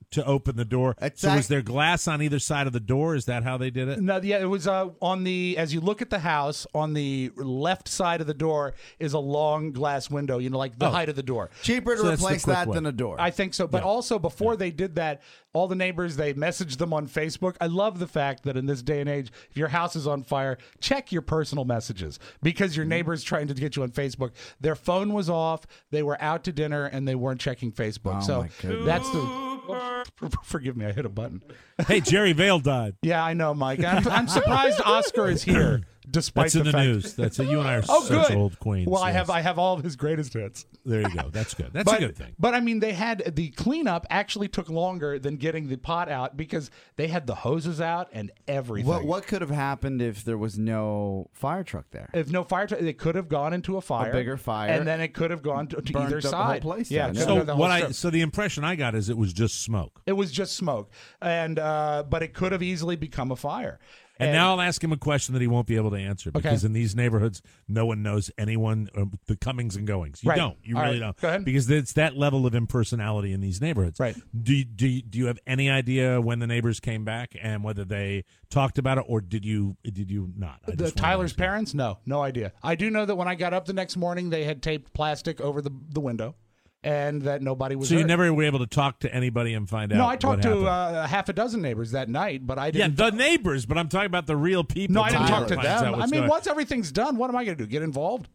to open the door. It's so was act- there glass on either side of the door? Is that how they did it? No, yeah, it was uh, on the, as you look at the house, on the left side of the door is a long glass window, you know, like the Oh. height of the door. Cheaper to So that's the replace quick that way. than a door. I think so. But also, before they did that, all the neighbors, they messaged them on Facebook. I love the fact that in this day and age, if your house is on fire, check your personal messages because your neighbor's trying to get you on Facebook. Their phone was off, they were out to dinner, and they weren't checking Facebook. Oh, so my goodness. that's the. Forgive me, I hit a button. Hey, Jerry Vale died. Yeah, I know, Mike. I'm, I'm surprised Oscar is here, despite That's in the the fact. news. That's a, you and I are Oh, such good. old queens. Well, I yes. have I have all of his greatest hits. There you go. That's good. That's but, a good thing. But I mean, they had the cleanup actually took longer than getting the pot out because they had the hoses out and everything. What what could have happened if there was no fire truck there? If no fire truck, it could have gone into a fire, bigger fire. and then it could have gone to, to Burned either up the whole side. place yeah, down, it yeah. could have So done the whole what I strip. so the impression I got is it was just smoke. It was just smoke, and uh, but it could have easily become a fire. And, now I'll ask him a question that he won't be able to answer because in these neighborhoods, no one knows anyone, uh, the comings and goings. You Right. don't. You All really right. don't. Go ahead. Because it's that level of impersonality in these neighborhoods. Right. Do you, do you, do you have any idea when the neighbors came back and whether they talked about it or did you did you not? I The just wanna Tyler's ask. parents? No, no idea. I do know that when I got up the next morning, they had taped plastic over the, the window, and that nobody was. So you hurt. never were able to talk to anybody and find out. No, I what talked to happened? uh, half a dozen neighbors that night, but I yeah, didn't. the neighbors, but I'm talking about the real people. no, I didn't Tyler talk to finds out them. I what's mean, going- once everything's done, what am I going to do? Get involved?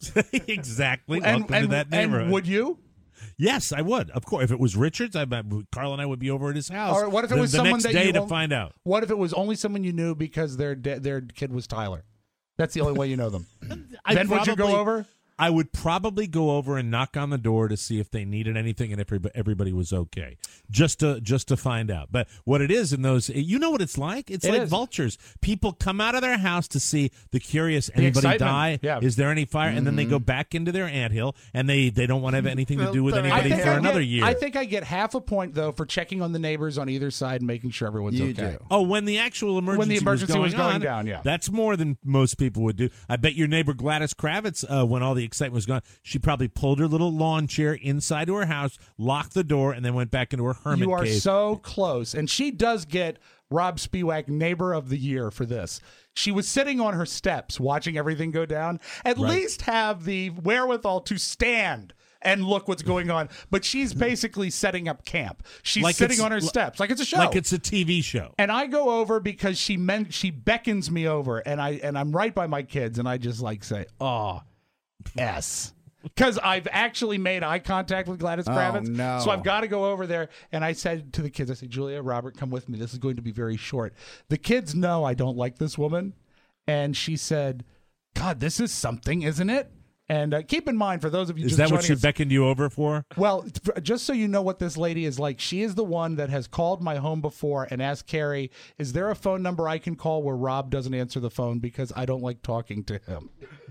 exactly. And, Welcome and, to that neighborhood. and would you? Yes, I would. Of course, if it was Richards, I bet Carl and I would be over at his house. Or what if it the, was the someone next that day you to won't- find out? What if it was only someone you knew because their de- their kid was Tyler? That's the only way you know them. I'd Then would you probably- go over? I would probably go over and knock on the door to see if they needed anything and if everyb- everybody was okay, just to just to find out. But what it is in those, you know what it's like? It's It like is. vultures. People come out of their house to see the curious. The Anybody excitement. die? Yeah. Is there any fire? And then they go back into their anthill and they they don't want to have anything to do with anybody think for I another get, year. I think I get half a point though for checking on the neighbors on either side and making sure everyone's You okay. do. Oh, when the actual emergency, When the emergency was was going, going on, down, yeah. that's more than most people would do. I bet your neighbor Gladys Kravitz, uh, when all the excitement was gone, she probably pulled her little lawn chair inside to her house, locked the door, and then went back into her hermit You are cave. so close. And she does get Rob Spiewak Neighbor of the Year for this. She was sitting on her steps watching everything go down. At Right. least have the wherewithal to stand and look what's going on. But she's basically setting up camp. She's Like sitting it's- on her steps like it's a show. Like it's a T V show. And I go over because she meant she beckons me over, and I and I'm right by my kids, and I just like say, "Oh, S," because I've actually made eye contact with Gladys Oh, Kravitz. no. So I've got to go over there, and I said to the kids, I said, "Julia, Robert, come with me. This is going to be very short." The kids know I don't like this woman, and she said, "God, this is something, isn't it?" And uh, keep in mind, for those of you Is just that what joining she us- beckoned you over for? well, t- just so you know what this lady is like, she is the one that has called my home before and asked Carrie, is there a phone number I can call where Rob doesn't answer the phone because I don't like talking to him?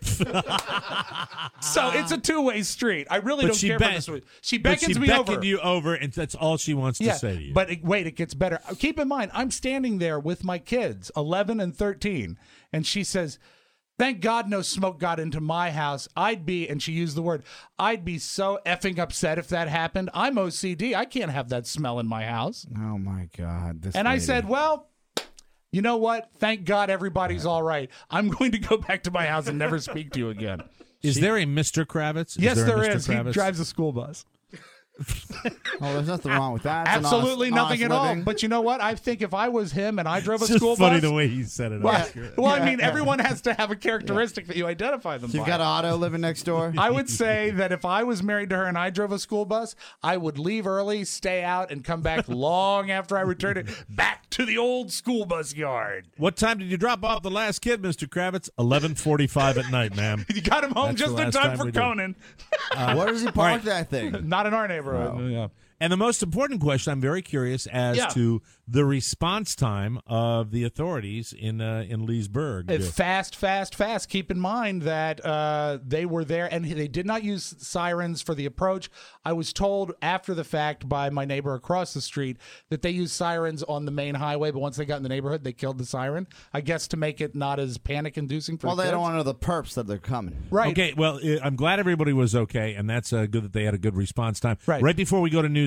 So it's a two-way street. I really But don't she care be- about this. one. She but beckons she me beckoned over. you over, and that's all she wants Yeah, to say to you. but it, wait, it gets better. Keep in mind, I'm standing there with my kids, eleven and thirteen, and she says, "Thank God no smoke got into my house. I'd be," and she used the word, "I'd be so effing upset if that happened. I'm O C D. I can't have that smell in my house." Oh my God! This And I lady. said, "Well, you know what? Thank God everybody's all right. I'm going to go back to my house and never speak to you again." Is there a Mister Kravitz? Is Yes, there, a there Mister is. He Kravitz? drives a school bus. Oh, there's nothing wrong with that. It's an Absolutely honest- nothing honest at all. living. But you know what? I think if I was him and I drove a It's just school funny bus, the way he said it. Well, Oscar. well, I mean, everyone has to have a characteristic that you identify them You've by. got Otto living next door. I would say that if I was married to her and I drove a school bus, I would leave early, stay out, and come back long after I returned it back to the old school bus yard. What time did you drop off the last kid, Mister Kravitz? eleven forty-five at night, ma'am. You got him home That's just the in last time, time for we did. Conan. Uh, Where does he all park right. that thing? Not in our neighborhood. Oh. Yeah. And the most important question, I'm very curious as Yeah. to the response time of the authorities in uh, in Leesburg. Uh, Fast, fast, fast. Keep in mind that uh, they were there and they did not use sirens for the approach. I was told after the fact by my neighbor across the street that they used sirens on the main highway, but once they got in the neighborhood, they killed the siren, I guess to make it not as panic-inducing for Well, the they kids. don't want to know the perps that they're coming. Right. Okay, well, uh, I'm glad everybody was okay, and that's uh, good that they had a good response time. Right. Right before we go to news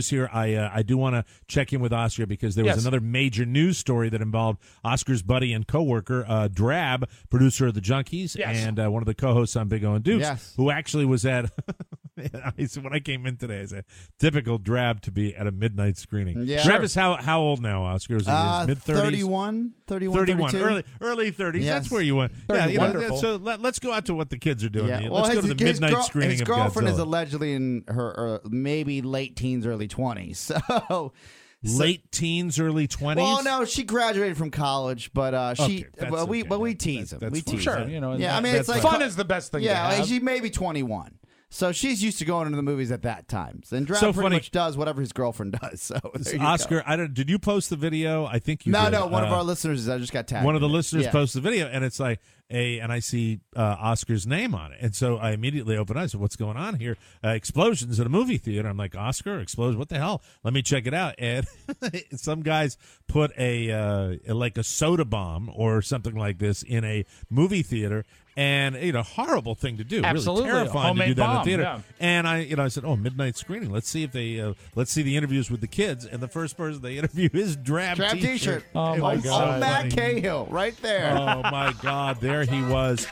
news here, I uh, I do want to check in with Oscar because there was Yes. another major news story that involved Oscar's buddy and coworker, uh, Drab, producer of the Junkies, Yes. and uh, one of the co-hosts on Big O and Dukes, Yes. who actually was at. I said, when I came in today, I said, typical Drab to be at a midnight screening. Yeah. Drab Sure. is how how old now, Oscar? Is he Uh, mid thirties? thirty-one, thirty-one, thirty-one, thirty-two. early early thirties. Yes. That's where you went. Yeah, you know, Wonderful. so let, let's go out to what the kids are doing. Yeah. Let's Well, go his, to the his midnight girl- screening his of girlfriend Godzilla. is allegedly in her uh, maybe late teens, early twenties. So Late teens, early twenties. well, no, she graduated from college, but uh, she. Okay, that's but we okay. but we tease him. that's We fine. tease Sure, him. you know, Yeah, I mean, that's it's like fun is the best thing. Yeah, to like have. she may be twenty-one. So she's used to going into the movies at that time. And Drab So pretty funny. much does whatever his girlfriend does. So there you go. Oscar, I don't. Did you post the video? I think you No, did. no, one of Uh, our listeners I just got tagged. One of the in it. listeners Yeah. posted the video, and it's like a, and I see uh, Oscar's name on it, and so I immediately open eyes. What's going on here? Uh, explosions at a movie theater. I'm like, Oscar, explosion? What the hell? Let me check it out. And some guys put a uh, like a soda bomb or something like this in a movie theater. And you know, horrible thing to do. Absolutely. Really terrifying to do Homemade that in bomb, the theater. yeah. And I, you know, I said, "Oh, midnight screening. Let's see if they, uh, let's see the interviews with the kids." And the first person they interview is Drab, Drab T-shirt. T-shirt. Oh, It my was God. so Oh, Matt funny. Cahill, right there. Oh my God! There he was.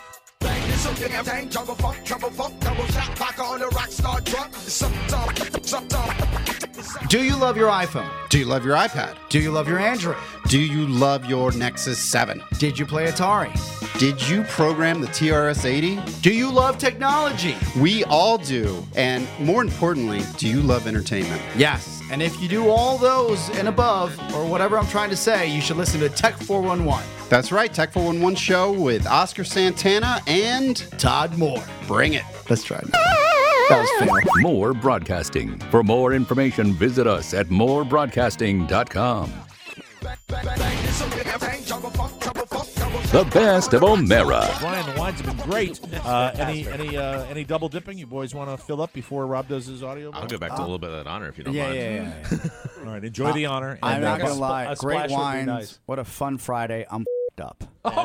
Do you love your iPhone? Do you love your iPad? Do you love your Android? Do you love your Nexus seven? Did you play Atari? Did you program the T R S eighty? Do you love technology? We all do. And more importantly, do you love entertainment? Yes. And if you do all those and above, or whatever I'm trying to say, you should listen to Tech four one one. That's right, Tech four one one show with Oscar Santana and Todd Moore. Bring it. Let's try it. That was fair. More Broadcasting. For more information, visit us at more broadcasting dot com. The best of O'Mara. Brian, the wines have been great. Uh, any any uh, any double dipping? You boys want to fill up before Rob does his audio? I'll go back to a little bit of that honor if you don't Yeah, mind. yeah, yeah. yeah. All right, enjoy the honor. I'm And, not uh, gonna lie. a Great splash would be wines. nice. What a fun Friday. I'm f***ed up.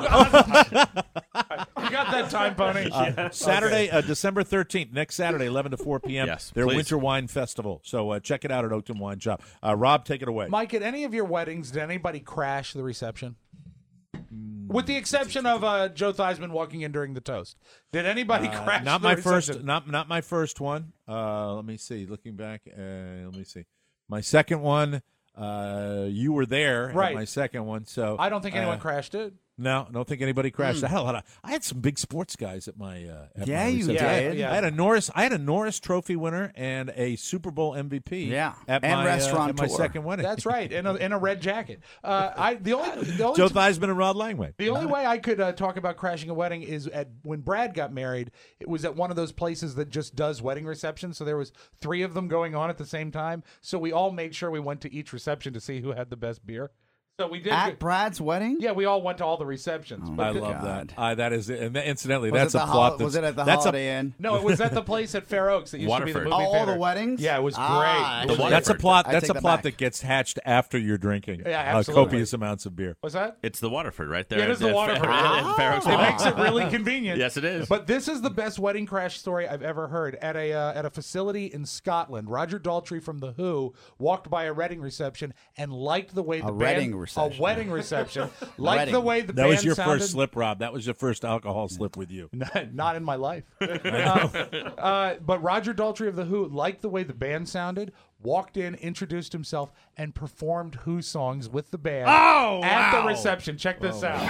You got that time, Pony. Uh, Saturday, uh, December thirteenth, next Saturday, eleven to four p.m. Yes, their please. Winter Wine Festival. So uh, check it out at Oakton Wine Shop. Uh, Rob, take it away. Mike, at any of your weddings, did anybody crash the reception? With the exception of uh, Joe Theismann walking in during the toast, did anybody Uh, crash? not the my reception? first. Not not my first one. Uh, let me see. Looking back, uh, let me see. My second one. Uh, you were there. Right. At my second one. So I don't think anyone uh, crashed it. No, I don't think anybody crashed. Hmm. I had a lot of. I had some big sports guys at my. Uh, at Yeah, my you reception. did. Yeah. I had a Norris. I had a Norris Trophy winner and a Super Bowl M V P. Yeah. at And my, uh, at my restaurateur. second wedding. That's right, in a, in a red jacket. Uh, I the only the only Joe Theismann and Rod Langway. The only way I could uh, talk about crashing a wedding is at when Brad got married. It was at one of those places that just does wedding receptions. So there was three of them going on at the same time. So we all made sure we went to each reception to see who had the best beer. So we did. At Brad's wedding? Yeah, we all went to all the receptions. Oh, But I the- love that. Uh, that is, and incidentally, Was that's it a the plot. hol- That's, was it at the that's Holiday a, Inn? No, it was at the place at Fair Oaks that used to be the Waterford. movie Oh, all theater. the weddings? Yeah, it was great. Ah, It was The great. That's a plot. I That's take a that plot back. that gets hatched after you're drinking. Yeah, uh, absolutely. copious amounts of beer. What's that? It's the Waterford right there. Yeah, it is the at- Waterford. at Fair Oaks It Mall. makes it really convenient. Yes, it is. But this is the best wedding crash story I've ever heard. At a uh, at a facility in Scotland, Roger Daltrey from The Who walked by a wedding reception and liked the way the A band wedding reception. a wedding reception liked Wedding. the way the That band was your sounded. first slip, Rob. That was your first alcohol slip with you. Not in my life. uh, uh, but Roger Daltrey of The Who liked the way the band sounded, walked in, introduced himself, and performed Who songs with the band Oh, at wow. the reception. Check this out.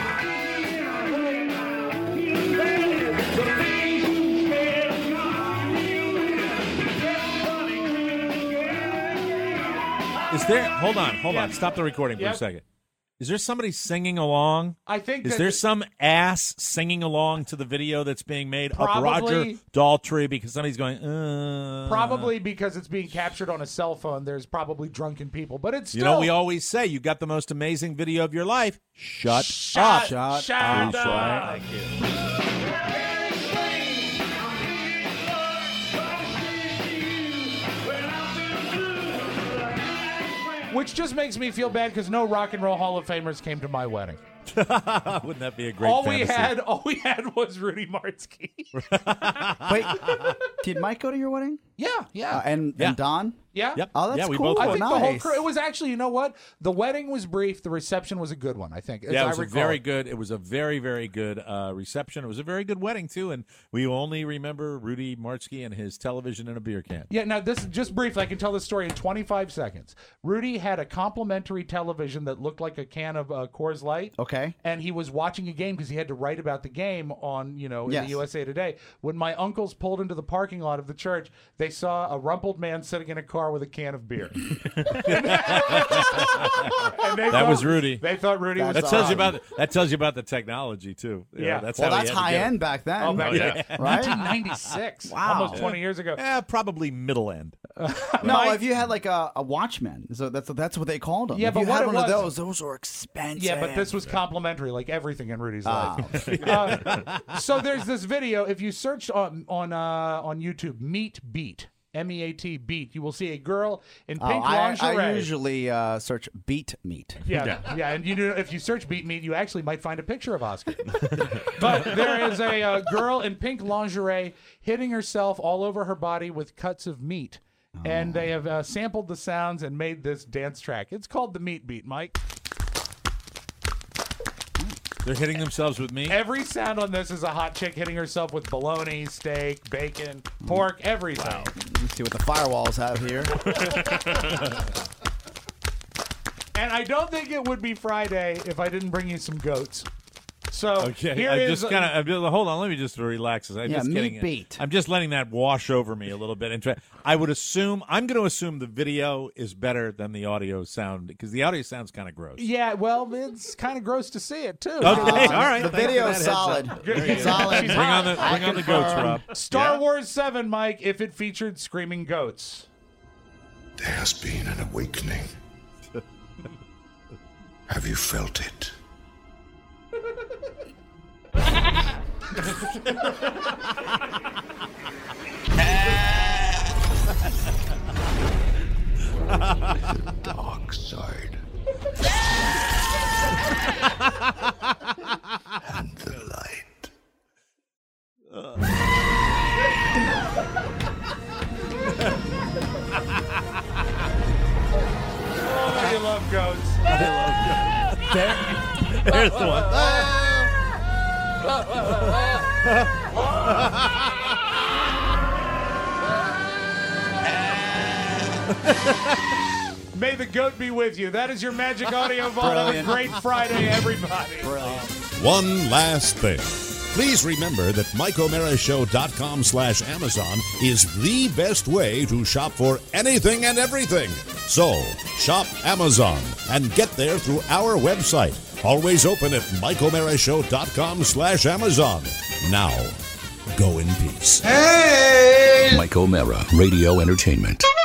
Is there? Hold on, hold on. Yeah. Stop the recording for Yep. a second. Is there somebody singing along? I think Is that- there some ass singing along to the video that's being made of Roger Probably- Daltrey because somebody's going, uh. Probably because it's being captured on a cell phone. There's probably drunken people, but it's You still. know, we always say you got the most amazing video of your life. Shut, Shut- up. shut That's up. right. Thank you. Which just makes me feel bad because no Rock and Roll Hall of Famers came to my wedding. Wouldn't that be a great all fantasy? we had, all we had was Rudy Martzke. Wait, did Mike go to your wedding? Yeah, yeah. Uh, and, Yeah. and Don? Yeah. Yep. Oh, that's Yeah, we cool. both I went. think the whole Nice. crew. It was actually, you know what? The wedding was brief. The reception was a good one. I think. as Yeah, I it was a recall. very good. It was a very, very good uh, reception. It was a very good wedding too, and we only remember Rudy Martzke and his television and a beer can. Yeah. Now this is just briefly. I can tell this story in twenty-five seconds. Rudy had a complimentary television that looked like a can of uh, Coors Light. Okay. And he was watching a game because he had to write about the game on, you know, in Yes. the U S A Today. When my uncles pulled into the parking lot of the church, they saw a rumpled man sitting in a car with a can of beer. And they That thought- was Rudy. They thought Rudy was. That tells you awesome. about that tells you about the technology too. You know, Yeah. that's Well, how he that's had to high get it. end back then. Oh, back yeah. then. Right? nineteen ninety-six. Wow. Almost twenty years ago. Yeah, probably middle end. No, if you had like a, a Watchman, so that's that's what they called them. Yeah, if but you what had it one was- of those, those were expensive. Yeah, but this was complimentary, like everything in Rudy's Ah, life. Uh, so there's this video. If you search on on uh, on YouTube, Meat Beat, M E A T Beat, you will see a girl in Oh, pink I, lingerie. I usually uh, search beat meat. Yeah, yeah, and you know, if you search Beat Meat, you actually might find a picture of Oscar. But there is a uh, girl in pink lingerie hitting herself all over her body with cuts of meat. And they have uh, sampled the sounds and made this dance track. It's called the Meat Beat, Mike. They're hitting themselves with meat. Every sound on this is a hot chick hitting herself with bologna, steak, bacon, pork, everything. Let me see what the firewalls have here. And I don't think it would be Friday if I didn't bring you some goats. So Okay, here I is just kind of hold on. Let me just relax. I'm Yeah, just meat getting, beat. I'm just letting that wash over me a little bit. And try, I would assume I'm going to assume the video is better than the audio sound because the audio sounds kind of gross. Yeah, well, it's kind of gross to see it too. Okay, all right. The Thanks for video that is heads up. solid. There you go. Solid. Bring on the bring on the goats, Rob. Star Yeah? Wars seven, Mike, if it featured screaming goats. There has been an awakening. Have you felt it? The dark side. And the light. Oh, you love goats. There, there's the one. May the goat be with you. That is your Magic Audio Vault. Have a Brilliant. great Friday, everybody. Brilliant. One last thing. Please remember that Mike O'Mara Show dot com slash Amazon is the best way to shop for anything and everything. So, shop Amazon and get there through our website. Always open at Mike O'Mara Show dot com slash Amazon. Now, go in peace. Mike O'Mara, Radio Entertainment.